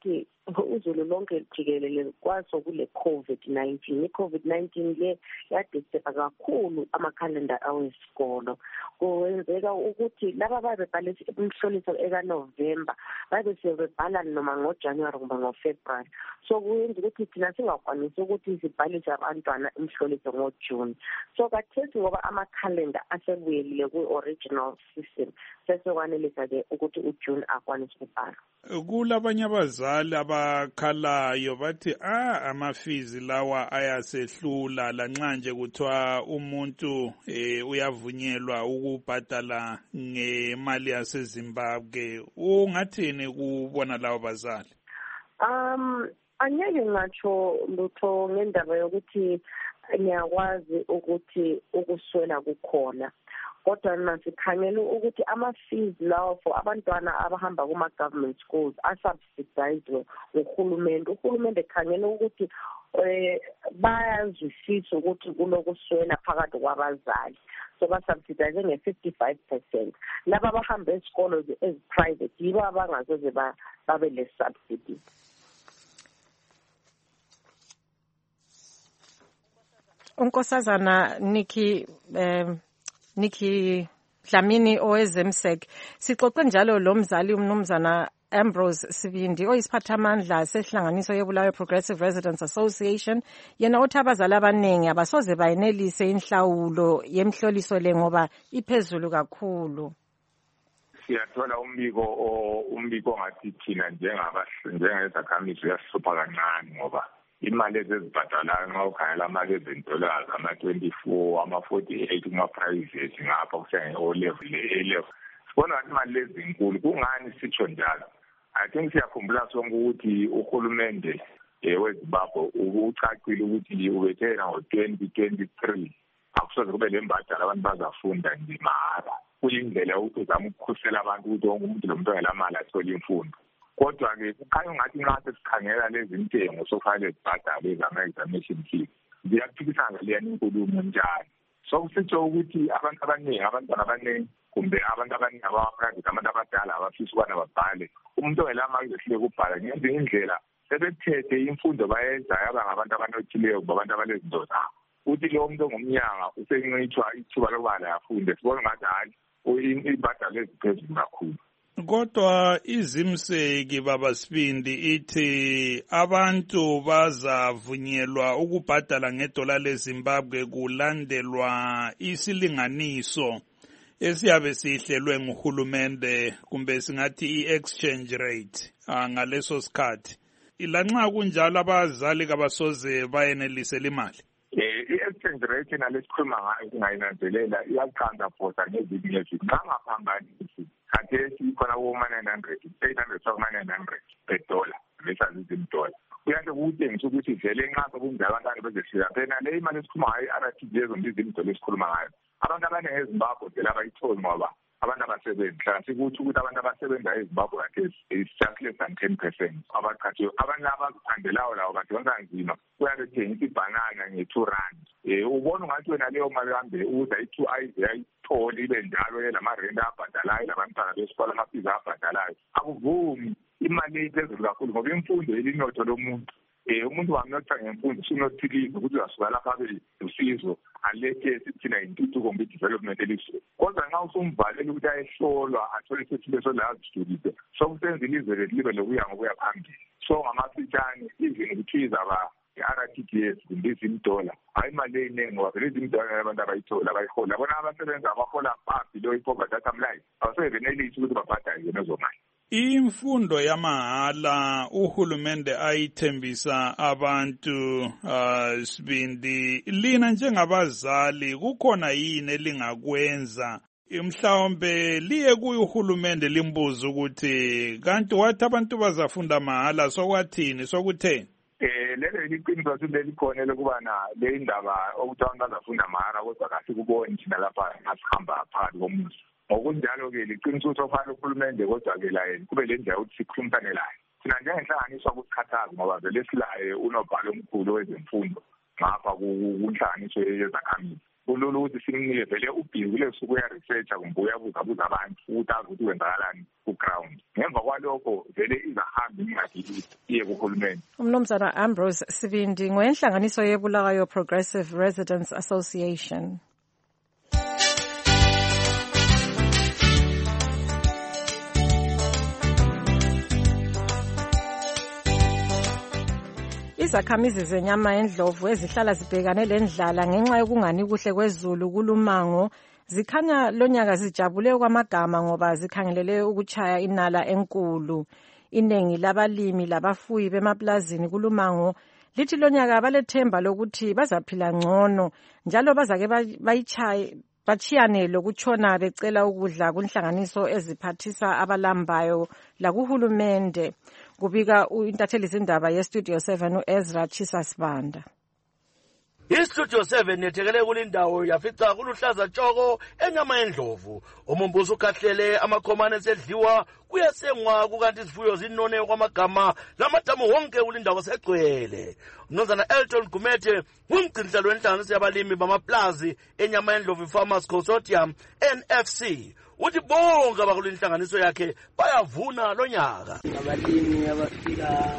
uzulu lonke jikelele kwaso kule COVID-19. I-COVID-19 le yadisturba kakhulu amakhalenda awesikolo. Kwenzeka ukuthi laba babebhala imihloliso eka-November babe sebebhala noma ngoJanuary kumbe ngoFebruary. So kuyenza ukuthi thina singakwanisi ukuthi sibhalise abantwana imihloliso ngoJune. So kathesi ngoba amakhalenda asebuyelile ku-original system, sesokwanelisa-ke ukuthi uJune akwanise ukubhala.
Kulabanye abazali abakhalayo bathi amafizi lawa ayasehlula lanxa nje kuthiwa umuntu uyavunyelwa ukubhadala ngemali yaseZimbabwe. Ungathini kubona lawo bazali?
Angeke ngatsho lutho ngendaba yokuthi ngiyakwazi ukuthi ukuswela kukhona. Kodwa nasikhangela ukuthi ama-fees lawo for abantwana abahamba kuma-government schools asubsidizwe nguhulumende. Uhulumende ekhangela ukuthi bayazwisisa ukuthi kulokuswela phakathi kwabazali. So basubsidize nge-55%. Laba abahamba esikolo ezi-private yibo abangasoze babe le-subsidy.
Unkosazana Nikki Dlamini owezemsek sixoxe njalo lo mzali umnumzana Ambrose Sibindi oyisiphathamandla sehlanganiso yebulawayo Progressive Residents Association. Yena uthi abazali abaningi abasoze bayenelise inhlawulo yemhloliso le ngoba iphezulu kakhulu.
Siyathola umbiko ngathi thina njengezakhamizi uyasihlupha kancane ngoba imali ezibhadalayo nxa ukhangela amali $11 ama-24 ama-48 kuma-private ngapha kusenge-O level A level. Sibona ukuthi imali lezi zinkulu. Kungani sitsho njalo? I think siyakhumbula sonke ukuthi uhulumende weZimbabwe ucacile ukuthi ubethena ngo-2023 akusoze kube le mbadala abantu bazafunda nje mahhala. Kuyindlela yokuthi uzama ukukhusela abantu ukuthi wonke umuntu lo muntu ongelamali athole imfundo. Kodwa-ke kukhanya ungathi nxa sesikhangela lezi ntengo sokufanele zibhadale zama-examination fees ziyaphikisana leyani inkulumo njalo. So kusitsho ukuthi abantwana abaningi kumbe abantu abaningi abaprivate abantu abadala abafisa ukubana babhale. Umuntu ongelamali uzehluleka ukubhala ngenye indlela sebethethe imfundo bayenzayo abangabantu abanothileyo kumbe abantu abalezinto zabo. Uthi lo muntu ongumnyanga usencitshwa ithuba lokubala yafunde. Sibona ngathi hayi ibhadalo eziphezulu kakhulu.
Kodwa izimseki baba Sibindi ithi abantu bazavunyelwa ukubhadala $1 leZimbabwe kulandelwa isilinganiso esiyabe sihlelwe nguhulumende kumbe singathi i-exchange rate ngaleso sikhathi. Ilanxa kunjalo abazali kabasoze bayenelise imali.
I-exchange rate nalesikhuluma ngayo singayinanzelela iyaqanda phosa ngezinye izinto. Xa ngaphambanisi khathesi khona kuma-900 $800 per dollar besazithi $1. Kuyanto kutshengisa ukuthi vele nxa sokunjalo abantwana bezehlika phela le imali esikhuluma ngayo i-RTD ezombiza izinto esikhuluma ngayo. Abantu abaningi eZimbabwe vele abayitholi ngoba abantu abasebenzi. Hlala sikuthi ukuthi abantu abasebenza eZimbabwe khathesi is just less than 10% abaqhatshiwe. Abantu abazithandelayo lawo badonsa nzima kuyabe thengisa ibhanana nge-R2. Ubona ungathi wena leyo mali kambe ukuze i-2 ayize ayithole ibe njalo lamarenti abhadalayo labantwana besikolo amafizi abhadalayo akuvumi. Imali iphezulu kakhulu ngoba imfundo ilinotho lomuntu. Umuntu wanotha ngemfundo usunothilize ukuthi uyasuka lapha abe usizo alethe sithina intuthuko kumbe development elizwe. Kodwa nxa usumvalela ukuthi ayehlolwa athole isithupho la azijulise sokusenza ilizwe libe lokuya ngokuya phambili. So ngamafitshane even kuthiza i-RTDS kumbe $1 hayi imali eningi ngoba vele $1 abantu abayithola abayihola. Bona abasebenza abahola below i-poverty line abasoke benelise ukuthi babhadale lezo mali.
Imfundo yamahala uhulumende ayithembisa abantu Sibindi, lina njengabazali kukhona yini elingakwenza mhlawumbe liye kuyo uhulumende limbuze ukuthi kanti wathi abantu bazafunda mahala sokwathini sokutheni?
Lelo liqiniso leli khona lokubana le indaba ukuthi abantu bazafunda mahala kodwa kasikuboni thina lapha masihamba phakathi komuzi. Ngokunjalo-ke liqiniso sokufanele uhulumende kodwa-ke laye kube le ndlela yokuthi sikhulumisane laye. Thina njengenhlanganiso kusikhathazi ngoba vele silaye unobhalo omkhulu wezemfundo ngapha kunhlanganiso yezakhamizi. kulula ukuthi simnike vele ubhizi kule suku uya-researcha kumbe uyabuzabuza abantu ukuthi azi ukuthi kwenzakalani ku-ground. Ngemva kwalokho vele izahambe incwadi iye kuhulumeni.
Umnumzana Ambrose Sibindi ngoyenhlanganiso yeBulawayo Progressive Residents Association. Izakhamizi zenyama endlovu ezihlala zibhekane lendlala ngenxa yokungani kuhle kwezulu kulumango zikhanya lonyaka zijabule kwamagama ngoba zikhangelele ukuchaya inala enkulu. Iningi labalimi labafuyi bemaplazini kulumango lithi lonyaka balethemba lokuthi bazaphila ngcono njalo bazake bachiyane lokutshona becela ukudla kunhlanganiso eziphathisa abalambayo lakuhulumende. Kubika intatheli zindaba yeStudio 7 uEzra Chisasibanda.
IStudio 7 yethekele kulindawo yafica kuluhlaza tshoko enyama endlovu. Umumbuzo ukhahlele amakhomane esedliwa kuyasengwa kukanti izifuyo zinone kwamagama lamadamu wonke kulindawo segcwele. Umnumzana Elton Gumete ngumgcinisihlalo wenhlanganiso yabalimi bamaplazi enyama endlovu Farmers Consortium NFC. Uthi bonke abakuleli inhlanganiso yakhe bayavuna lonyaka.
Abalimi abafika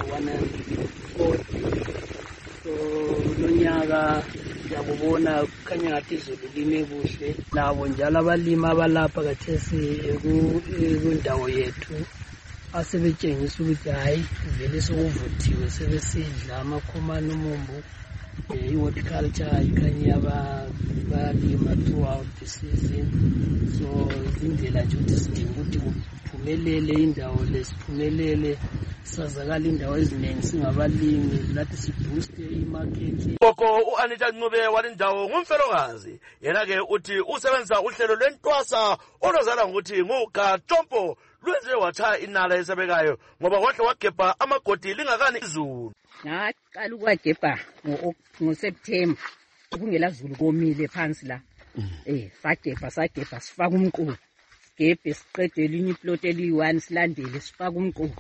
140 so lonyaka yakubona kukhanya ngathi izulu lime kuhle labo njalo abalimi abalapha kathesi kundawo yethu asebetshengisa ukuthi hayi vele sokuvuthiwe sebesidla amakhomane umumbu i-horticulture ikhanya balima throughout the season. So indlela nje ukuthi sidinga ukuthi kuphumelele indawo lesiphumelele sazakala indawo eziningi singabalimi lathi sibooste imarket.
Koko uAnita Ncube walindawo ngumfelokazi yena ke uthi usebenza uhlelo lwentwasa olozala ngokuthi nguGatompo lwenze wathaya inala esabekayo ngoba kwahle wagebha amagodi lingakani izulu.
Ngaqala ukwagebha ngoSeptember kungela zulu komile phansi la. Sagebha sifaka umqubo. Sigebhe siqede elinye iplot eli1 silandele sifaka umqubo.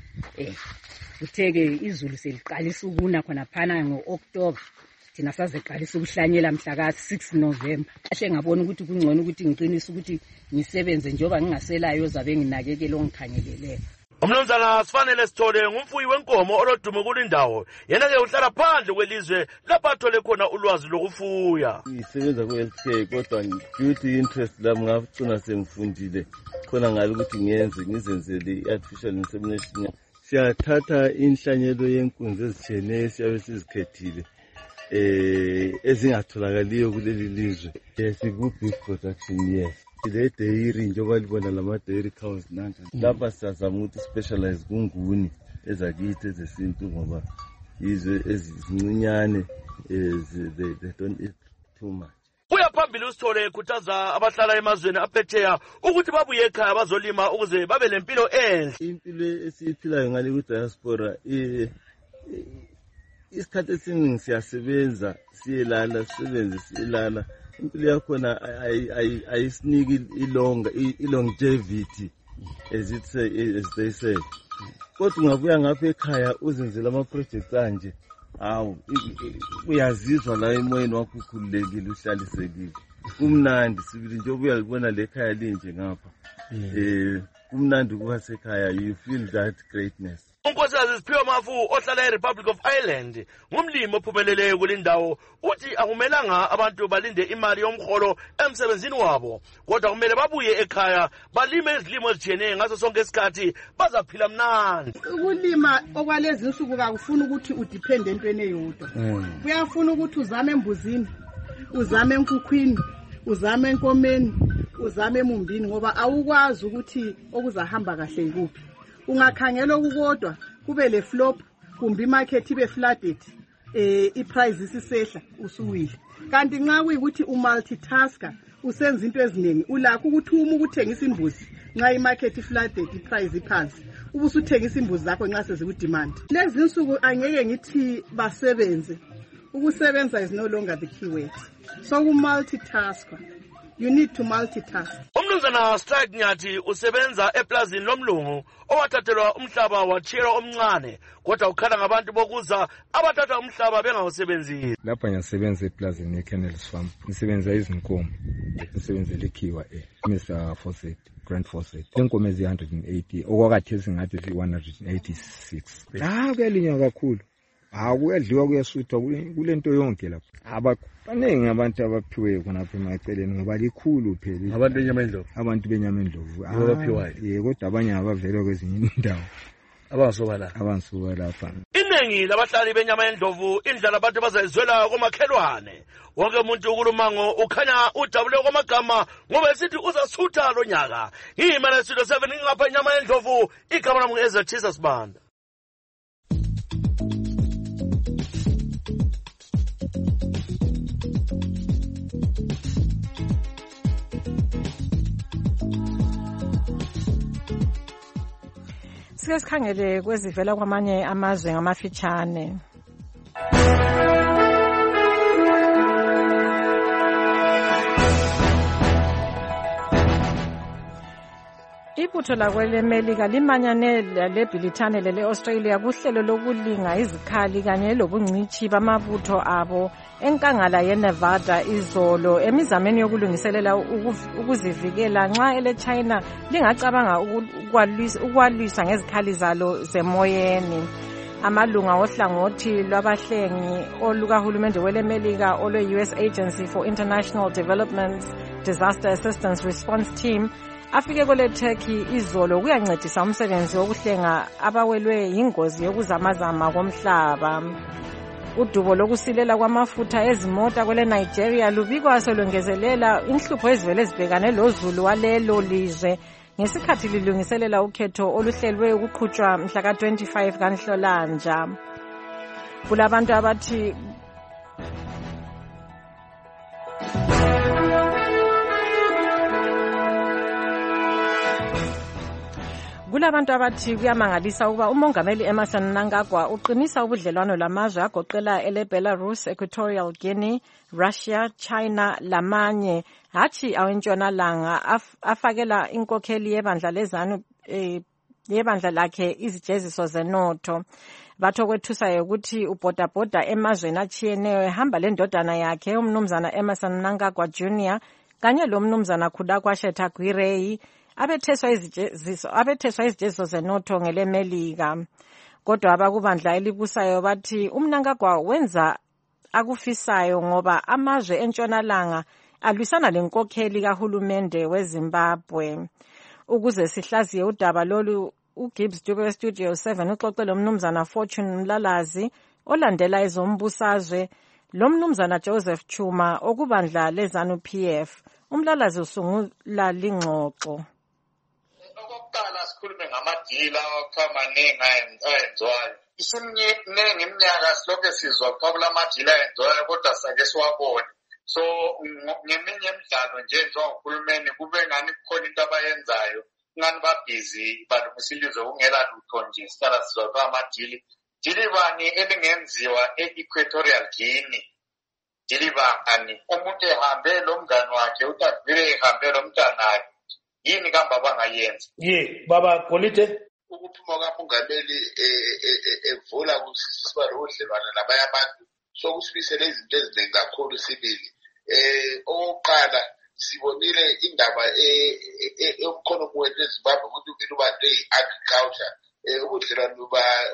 Kutheke izulu seliqalisa ukuna khona phana ngoOctober. Thina sazeqalisa ukuhlanyela mhla ka6 November. Kahle ngabona ukuthi kungcono ukuthi ngiqinise ukuthi ngisebenze njengoba ngingaselayo zabe nginakekele ongikhangeleleyo.
Umnumzana Sifanele Sithole ngumfuyi wenkomo olodumo kulindawo. Yena ke uhlala phandle kwelizwe lapha athole khona ulwazi lokufuya.
Ngisebenza ku-healthcare kodwa due to interest lami ngafuna sengifundile khona ngale ukuthi ngizenzele i-artificial insemination. Siyathatha inhlanyelo yenkunzi ezitshiyeneyo siyabe sizikhethile ezingatholakaliyo kuleli lizwe. Siku-beef production, yes. Le dairy njengoba libona lama dairy cows nanje lapha siyazama ukuthi specialize kunguni ezakithi ezesintu ngoba izwe ezincinyane they don't eat too much.
Uyaphambili uSithole ekhuthaza abahlala emazweni aphetsheya ukuthi babuye ekhaya bazolima ukuze babe lempilo enhle.
Impilo esiyiphilayo ngale ku-diaspora isikhathi esiningi siyasebenza siyelala sisebenze siyelala. Impilo yakhona ayisiniki longevity as they say. Kodwa ungabuya ngapha ekhaya uzenzela ama-projects anje hawu uyazizwa la emoyeni wakho ukhululekile uhlalisekile. Kumnandi sibili nje uyalibona le khaya linje ngapha. Kumnandi ukuba sekhaya, you feel that greatness.
Unkosikazi Siphiwe Mafu ohlala eRepublic of Ireland ngumlimi ophumeleleyo kulindawo uthi akumelanga abantu balinde imali yomkholo emsebenzini wabo kodwa kumele babuye ekhaya balime izilimo ezitshiyeneyo ngaso sonke isikhathi bazaphila mnandi.
Ukulima okwalezi insuku akufuni ukuthi udepende entweni eyodwa. Kuyafuna ukuthi uzame embuzini, uzame enkukhwini, uzame enkomeni, uzame emumbini ngoba awukwazi ukuthi okuzahamba kahle yikuphi. Ungakhangela ukukodwa kube le flop kumbe imarket ibe flooded iprice isisehla usuwile. Kanti nxa kuyikuthi umultitasker usenza into eziningi ulakho ukuthi uma ukuthengisa imbuzi nxa imarket flooded iprice iphansi ubusuthengisa imbuzi zakho nxa sezikudemand. Lezi insuku angeke ngithi basebenze. Ukusebenza is no longer the key word. So kumultitasker you need to multitask.
Umnumzana Strike Nyathi usebenza eplazini lomlungu owathathelwa umhlaba wachiyelwa omncane kodwa ukhala ngabantu bokuza abathatha umhlaba bengawusebenzisi.
Lapha ngiyasebenza eplazini eKennels Farm. Ngisebenza izinkomo. Ngisebenzela iKhiwa Mr. Fawcett, Grant Fawcett. Inkomo ezi180 okwakathe singathi 186. Kuyalinywa kakhulu. Kuyadliwa kuyasuthwa kulento yonke lapha. Abaningi abantu abaphiwe khonapha emaceleni ngoba likhulu phela.
Abantu benyama endlovu.
Abantu benyama endlovu.
Abaphiwayo.
Kodwa abanye abavela kwezinye indawo.
Abansuka
lapha.
Iningi labahlali benyama endlovu indlela abantu bazayizwela komakhelwane. Wonke umuntu ukulumango ukhanya udabule kwamagama ngoba esithi uzasutha lo nyaka. Yimana Studio 7 ngingapha inyama endlovu igama lami ngeZethisa Sibanda.
Sike sikhangele kwezivela kwamanye amazwe ngamafitshane. Ibutho lakwelemelika limanyane leBrithani lele-Australia kuhlelo lokulinga izikhali kanye lobungcithi bamabutho abo enkangala yeNevada izolo emizameni yokulungiselela ukuzivikela nxa ele-China lingacabanga ukwalwisa ngezikhali zalo zemoyeni. Amalunga ohlangothi lwabahlengi olukahulumende welemelika olwe-US Agency for International Development's Disaster Assistance Response Team afike kwele Turkey izolo kuyancedisa umsebenzi wokuhlenga abawelwe ingozi yokuzamazama komhlaba. Udubo lokusilela kwamafutha ezimota kwele Nigeria lubikwa solongezelela inhlupho ezivele ezibhekane lozulu walelo lizwe ngesikhathi lilungiselela ukhetho oluhlelwe ukuqhutshwa mhla ka-25 kaNhlolanja. Kulabantu abathi kuyamangalisa ukuba umongameli Emmerson Mnangagwa uqinisa ubudlelwano lamazwe agoqela ele-Belarus, Equatorial Guinea, Russia, China lamanye hathi awentshonalanga afakela inkokheli yebandla lakhe izijeziso zenotho. Batho kwethusayo ukuthi ubhodabhoda emazweni achiyeneyo ehamba lendodana yakhe umnumzana Emmerson Mnangagwa Jr. kanye lo mnumzana Khudakwa Shetagwirei abetheswa izijeziso zenotho ngelemelika. Kodwa abakubandla elibusayo bathi uMnangagwa wenza akufisayo ngoba amazwe entshonalanga alwisana lenkokheli kahulumende weZimbabwe. Ukuze sihlaziye udaba lolu uGibbs Dube weStudio 7 uxoxe lo mnumzana Fortune Mlalazi olandela ezombusazwe lo mnumzana Joseph Chuma okubandla leZANU-PF. Umlalazi usungula lingxoxo.
Okokuqala sikhulume ngamadila amaningi ayenziwayo. Isiningi iminyaka silokhu sizwa kuthiwa kulamadila ayenziwayo kodwa sake siwabone. So ngeminye imidlalo nje njengohulumeni kube ngani kukhona into abayenzayo ngani babhizi balungisa ilizwe kungela lutho nje sihlala sizwa kuthiwa amadili. Dili bani elingenziwa e-Equatorial Guinea? Dili bani umuntu ehambe lo mngani wakhe uTavire ehambe lo mntanakhe yini kamba bangayenza?
Baba Kolite
ukuphuma kamongameli evula kusisiba lodlelwana nabanye abantu sokusibisela izinto eziningi kakhulu sibili. Oqala sibonile indaba emkhono wethu eZimbabwe ukuthi uvela ubantu agriculture ubudlelwano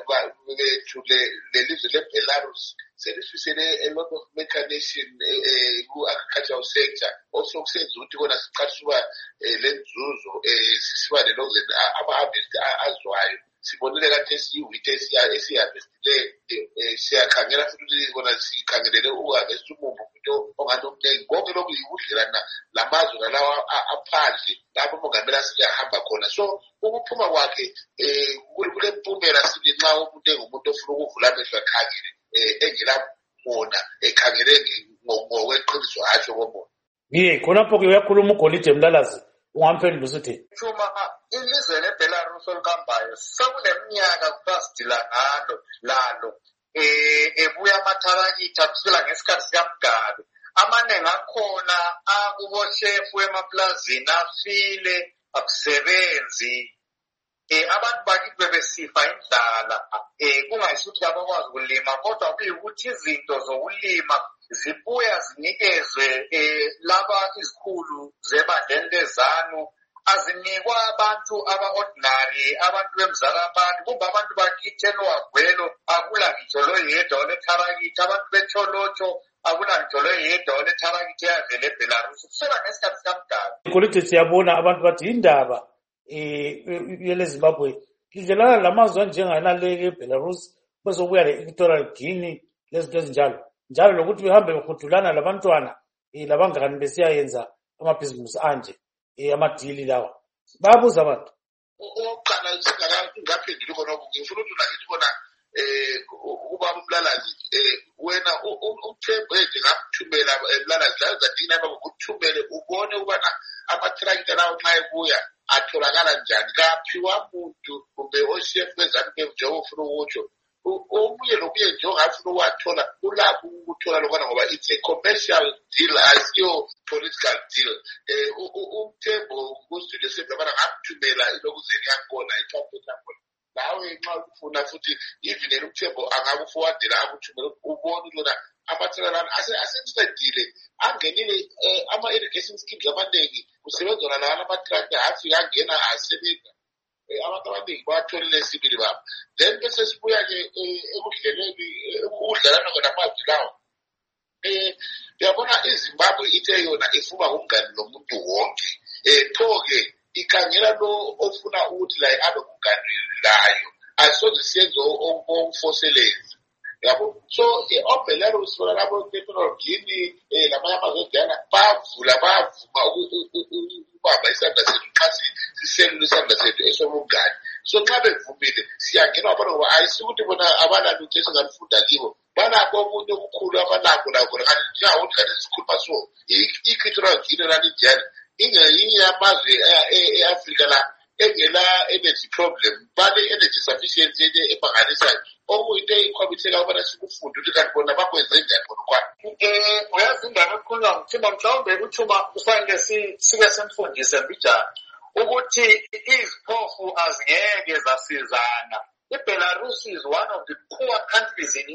bethu lelizwe leBelarus selifisele a lot of mechanization ku-agricultural sector also kusenza ukuthi kona siqalise uba lenzuzo sisiba ama-harvest azwayo. Sibonile kade siyiwheat esiharvestile siyakhangela futhi kona sikhangelele ukuharvest umumbu futhi ongani omningi. Konke lokhu yikudlelana lamazwe nalawa aphandle lapho umongameli asiyahamba khona. So ukuphuma kwakhe kule mpumela sibili nxa umuntu engumuntu ofuna ukuvula amehlo akhangele engelabona ekhangele ngokweqiniso atsho komona.
Khonapho-ke uyakhuluma uGolide Mlalazi ungamphendula usithi
Chuma ilizwe leBelarus olukambayo sekuneminyaka kuthiwa sidila lalo ebuya amatharakitha kusukela ngesikhathi sikaMgabe
amaningi akhona akuboshefu emaplazini afile akusebenzi abantu bakithi bebesifa indlala kungayisuthi ukuthi abakwazi ukulima kodwa kuyikuthi izinto zokulima zibuya zinikezwe laba izikhulu zebandleni lezanu azinikwa abantu aba-ordinary abantu bemzalabani kumbe abantu bakithi elowagwelo akula ngitsho loyedwa olethabakithi abantu betholotsho akula ngitsho loyedwa olethabakithi eyavela eBelarus kusela ngesikhathi sikamdala
ikoliti siyabona abantu bathi yindaba yeleZimbabwe lidlelana lamazwe anjenganaleke eBelarus bese kubuya le-Equatorial Guinea lezinto ezinjalo njalo lokuthi behambe behudulana labantwana labangani besiyayenza amabhizimusi anje amadili lawa bayabuza abantu
oqala singakaphenduli khonokho ngifuna ukuthi nakithi khona ubaba uMlalazi wena uThembu ngamthumela Mlalazi la zadina bakuthumele ubone ukubana amatractor lawo nxa ebuya atholakala njani kaphiwa umuntu kumbe oshefu bezanike njengoba ufuna ukutsho omunye nomunye nje ongafuna uwathola ulapho ukuthola lokwana ngoba it's a commercial deal asiyo political deal uThembu kustudio sebabana ngamthumela ilokuzeni yakhona itransfer yakhona lawe nxa ufuna futhi even uThembu angakuforwardela akuthumela ubone lona amathela asensidile angenile ama-irrigation schemes amaningi kusebenzona lawa amatractor afika angena asebenza abantu abaningi batholile sibili baba then bese sibuya-ke ekudleleni ukudlalana namazwi lawo uyabona iZimbabwe ithe yona ifuna umngani nomuntu wonke pho-ke ikhangela lo ofuna ukuthi la abe umngani layo asoze siyenze okufoselezi yabo so oBelarus bona labo Equatorial Guinea lamanye amazwe edana bavuma ukubamba isandla sethu xa siselula isandla sethu esomungane so nxa bevumile siyangena wabona ngoba ayisukuthi bona abanalutho esingalifunda kibo banakho omunye okukhulu abanakho nakho kanti njengawuthi kanti sikhuluma so i-Equatorial Guinea lani-Indiana ingeyinye yamazwe e-Afrika la engela energy problem bane-energy sufficiency emangalisayo okuyinto eyikhwabitheka ukubana sikufunda ukuthi kanti bona bakwenze njani bona kwana
uyazi indaba ekhulunywa nguthuma mhlawumbe uthuma kufanele sike simfundise mbijana ukuthi iziphofu azingeke zasizana iBelarus is one of the poor countries in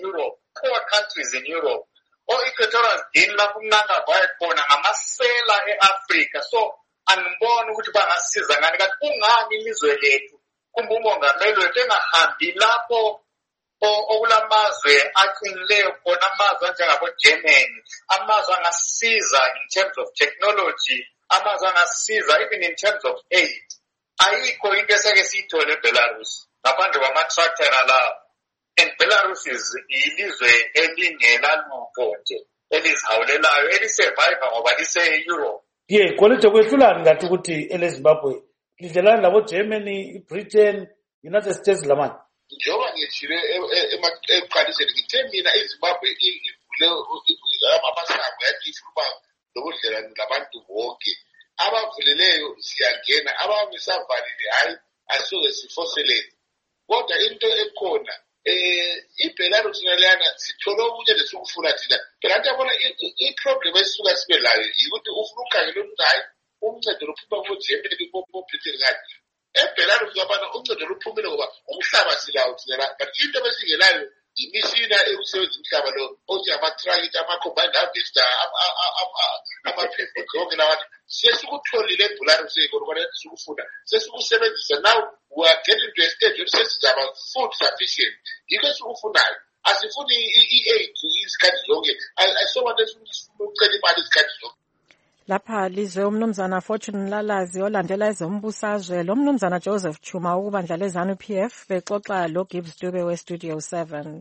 Europe o-Equatorial Guinea lapho uMnangagwa khona ngamasela e-Afrika so angiboni ukuthi bangasiza ngani kanti kungani ilizwe lethu kumbe umongameli wethu engahambi lapho okulamazwe aqinileyo khona amazwe anjengabo-Germany amazwe angasiza in terms of technology amazwe angasiza even in terms of aid ayikho into eseke siyithole eBelarus ngaphandle kwamatractor lawo and Belarus ilizwe elingelalutho nje elizihawulelayo elisurviva ngoba lise-Europe
kolide kwehlulani ngathi ukuthi eleZimbabwe lidlelana labo-Germany iBritain United States lamanye
njengoba ngithile ekuqaliseni ngithe mina iZimbabwe ivule amasango yathi ifuna nobudlelwano labantu bonke abavuleleyo siyangena ababisavalile hayi asoke sifoselele kodwa into ekhona iBelarus naleyana sithole okunye lesikufuna thina phela nto yabona i-problem esisuka sibe layo yikuthi ufuna ukhangela ukuthi hayi umncedo luphuma kuGermany kuBritain ngathi eBelarus yabana uncedo luphumile ngoba umhlaba silawo thina but into besingelayo yimishina ekusebenzisa umhlaba lo othi ama-tractor ama-combined harvester ama-pivot konke lawa sesikutholile eBelarus kodwa sikufuna sesikusebenzisa now we are getting to a stage where sesizaba food sufficient yikho esikufunayo asifuni i-aid izikhathi zonke ayisobona esifuna ukucela imali izikhathi zonke
lapha lizwe umnumzana Fortune Mlalazi olandela ezombusazwe lo mnumzana Joseph Chuma ukubandla lezanu PF bexoxa lo Gibbs Dube we-Studio 7.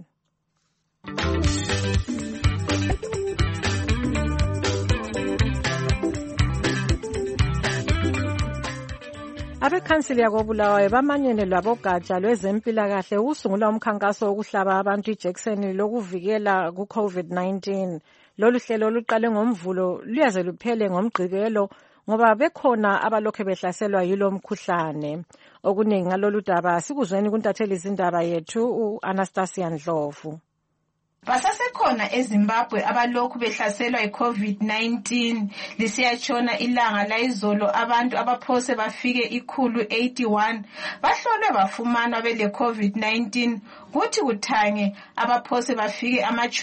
Abekhansili yakobulawayo bamanyene lwabogatsha lwezempilakahle usungula umkhankaso wokuhlaba abantu ijekiseni lokuvikela ku-COVID-19. Lolu hlelo luqale ngomvulo luyaze luphele ngomgqibelo ngoba bekhona abalokhe behlaselwa yilo mkhuhlane. Okuningi ngalolu daba sikuzweni kuntatheli izindaba yethu u-Anastasia Ndlovu.
Basasekhona eZimbabwe abalokhu behlaselwa yi-COVID-19 lisiyatshona ilanga layizolo abantu abaphose bafike 181 bahlolwe bafumana bele-COVID-19 kuthi kuthange abaphose bafike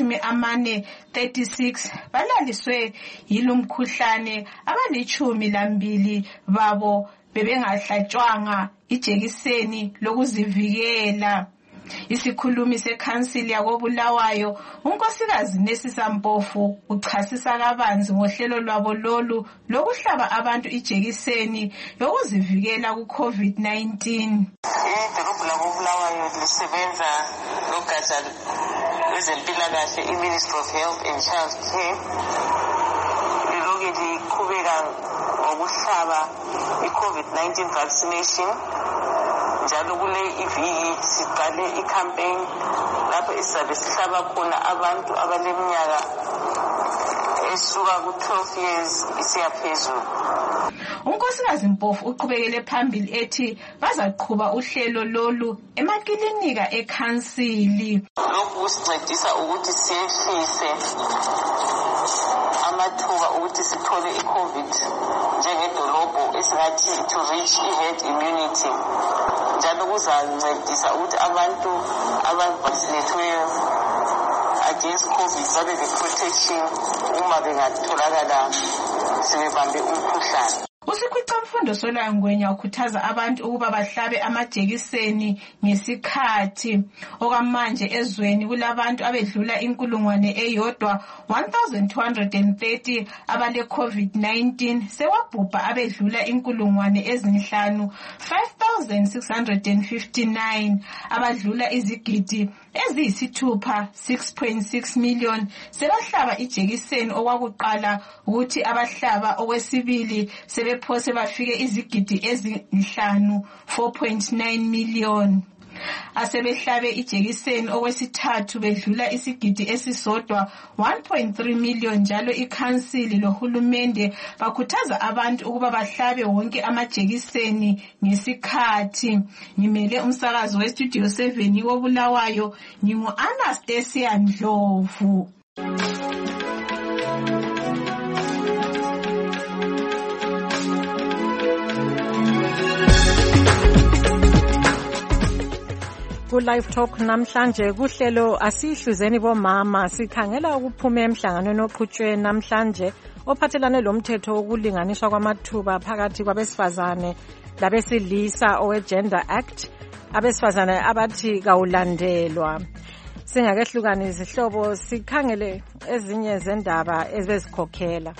36 balaliswe yilumkhuhlane abali-12 babo bebengahlatshwanga ijekiseni lokuzivikela. Isikhulumi sekhansili yakoBulawayo unkosikazi Nesisa Mpofu uchasisa kabanzi ngohlelo lwabo lolu lokuhlaba abantu ijekiseni yokuzivikela ku-COVID-19.
Idolobho lakoBulawayo lisebenza nogatsha lwezempilakahle i-Ministry of Health and Child Care liloke liqhubeka ngokuhlaba i-COVID-19 vaccination. Njalo kule iviki siqale i-campaign lapho isizabe sihlaba khona abantu abaleminyaka esuka ku-12 years isiya phezulu.
Unkosikazi Mpofu uqhubekele phambili ethi bazaqhuba uhlelo lolu emakilinika ekhansili.
Lokhu kusincedisa ukuthi siyehlise amathuba ukuthi sithole i-COVID njengedolobho esingathi to reach i-herd immunity. Njalo kuzancedisa ukuthi abantu abavaccinathiweyo against COVID babe le-protection uma bengatholakala sebebambe umkhuhlane.
Usikhwicamfundo Solwayo Ngwenya ukhuthaza abantu ukuba bahlabe amajekiseni ngesikhathi. Okwamanje ezweni kulabantu abedlula 1,230 abale COVID-19 sewabhubha abedlula 5,000 5,659 abadlula izigidi eziyisithupha 6.6 million sebahlaba ijekiseni okwakuqala ukuthi abahlaba okwesibili sebephose bafike izigidi ezi5 4.9 million. Asebehlabe ijekiseni okwesithathu bedlula isigidi esisodwa 1.3 million. Njalo ikhansili lohulumende bakhuthaza abantu ukuba bahlabe wonke amajekiseni ngesikhathi. Ngimele umsakazo westudio 7 woBulawayo ngingu-Anastasia Ndlovu.
Ku-Live Talk namhlanje kuhlelo asihluzeni bomama sikhangela ukuphuma emhlanganweni oqhutshwe namhlanje ophathelane lomthetho wokulinganiswa kwamathuba phakathi kwabesifazane labesilisa owe-Gender Act abesifazane abathi kawulandelwa. Singakehlukani izihlobo sikhangele ezinye zendaba ezibezikhokhela.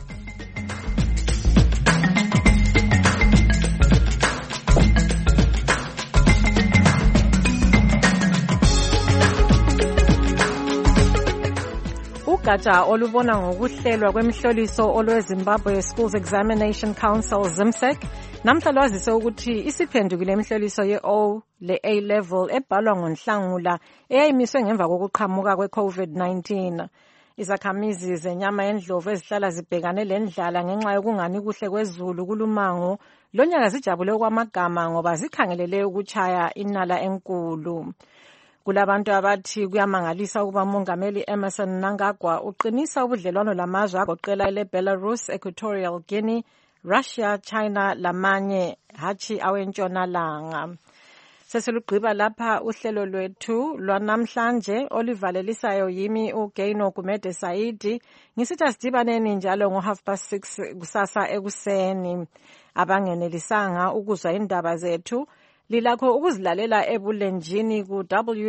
Ugatsha olubona ngokuhlelwa kwemihloliso olweZimbabwe Schools Examination Council ZIMSEC namhla lwazise ukuthi isiphendukile imihloliso ye-O le-A level ebhalwa ngoNhlangula eyayimiswe ngemva kokuqhamuka kwe-COVID-19. Izakhamizi zenyama yendlovu ezihlala zibhekane lendlala ngenxa yokungani kuhle kwezulu kulumango lonyaka zijabule okwamagama ngoba zikhangelele ukutshaya inala enkulu. Kulabantu abathi kuyamangalisa ukuba uMongameli Emmerson Mnangagwa uqinisa ubudlelwano lamazwe agoqela le-Belarus, Equatorial Guinea, Russia, China lamanye hatshi awentshonalanga. Sesilugqiba lapha uhlelo lwethu lwanamhlanje olivalelisayo yimi uGaino Gumede Saidi. Ngisithi asidibaneni njalo ngo6:30 kusasa ekuseni. Abangenelisanga ukuzwa indaba zethu lilakho ukuzilalela ebulenjini ku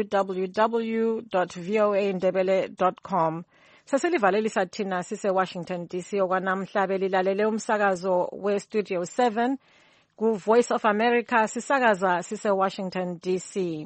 www.voandebele.com. Sesilivalelisa thina sise Washington DC okwanamhla belilalele umsakazo we Studio 7 ku Voice of America sisakaza sise Washington DC.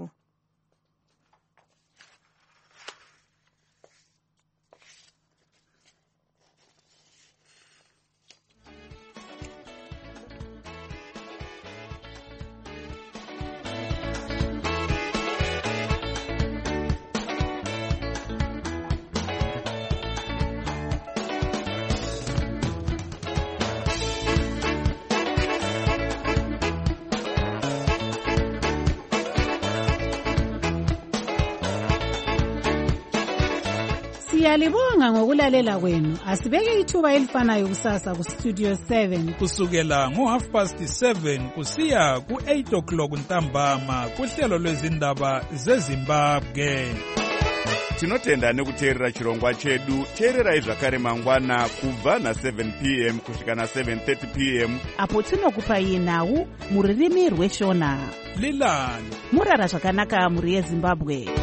Siyalibonga ngokulalela kwenu. Asibeke ithuba elifanayo kusasa ku Studio 7
kusukela ngo7:30 kusiya ku8 o'clock ntambama kuhlelo lwezindaba zeZimbabwe.
Tinotenda nekuteerera chirongwa chedu. Teererai zvakare mangwana kubva na7 p.m. kusvika na7:30 p.m.
apo tinokupai nhau mururimi rweshona.
Lilani
murara zvakanaka muri yeZimbabwe.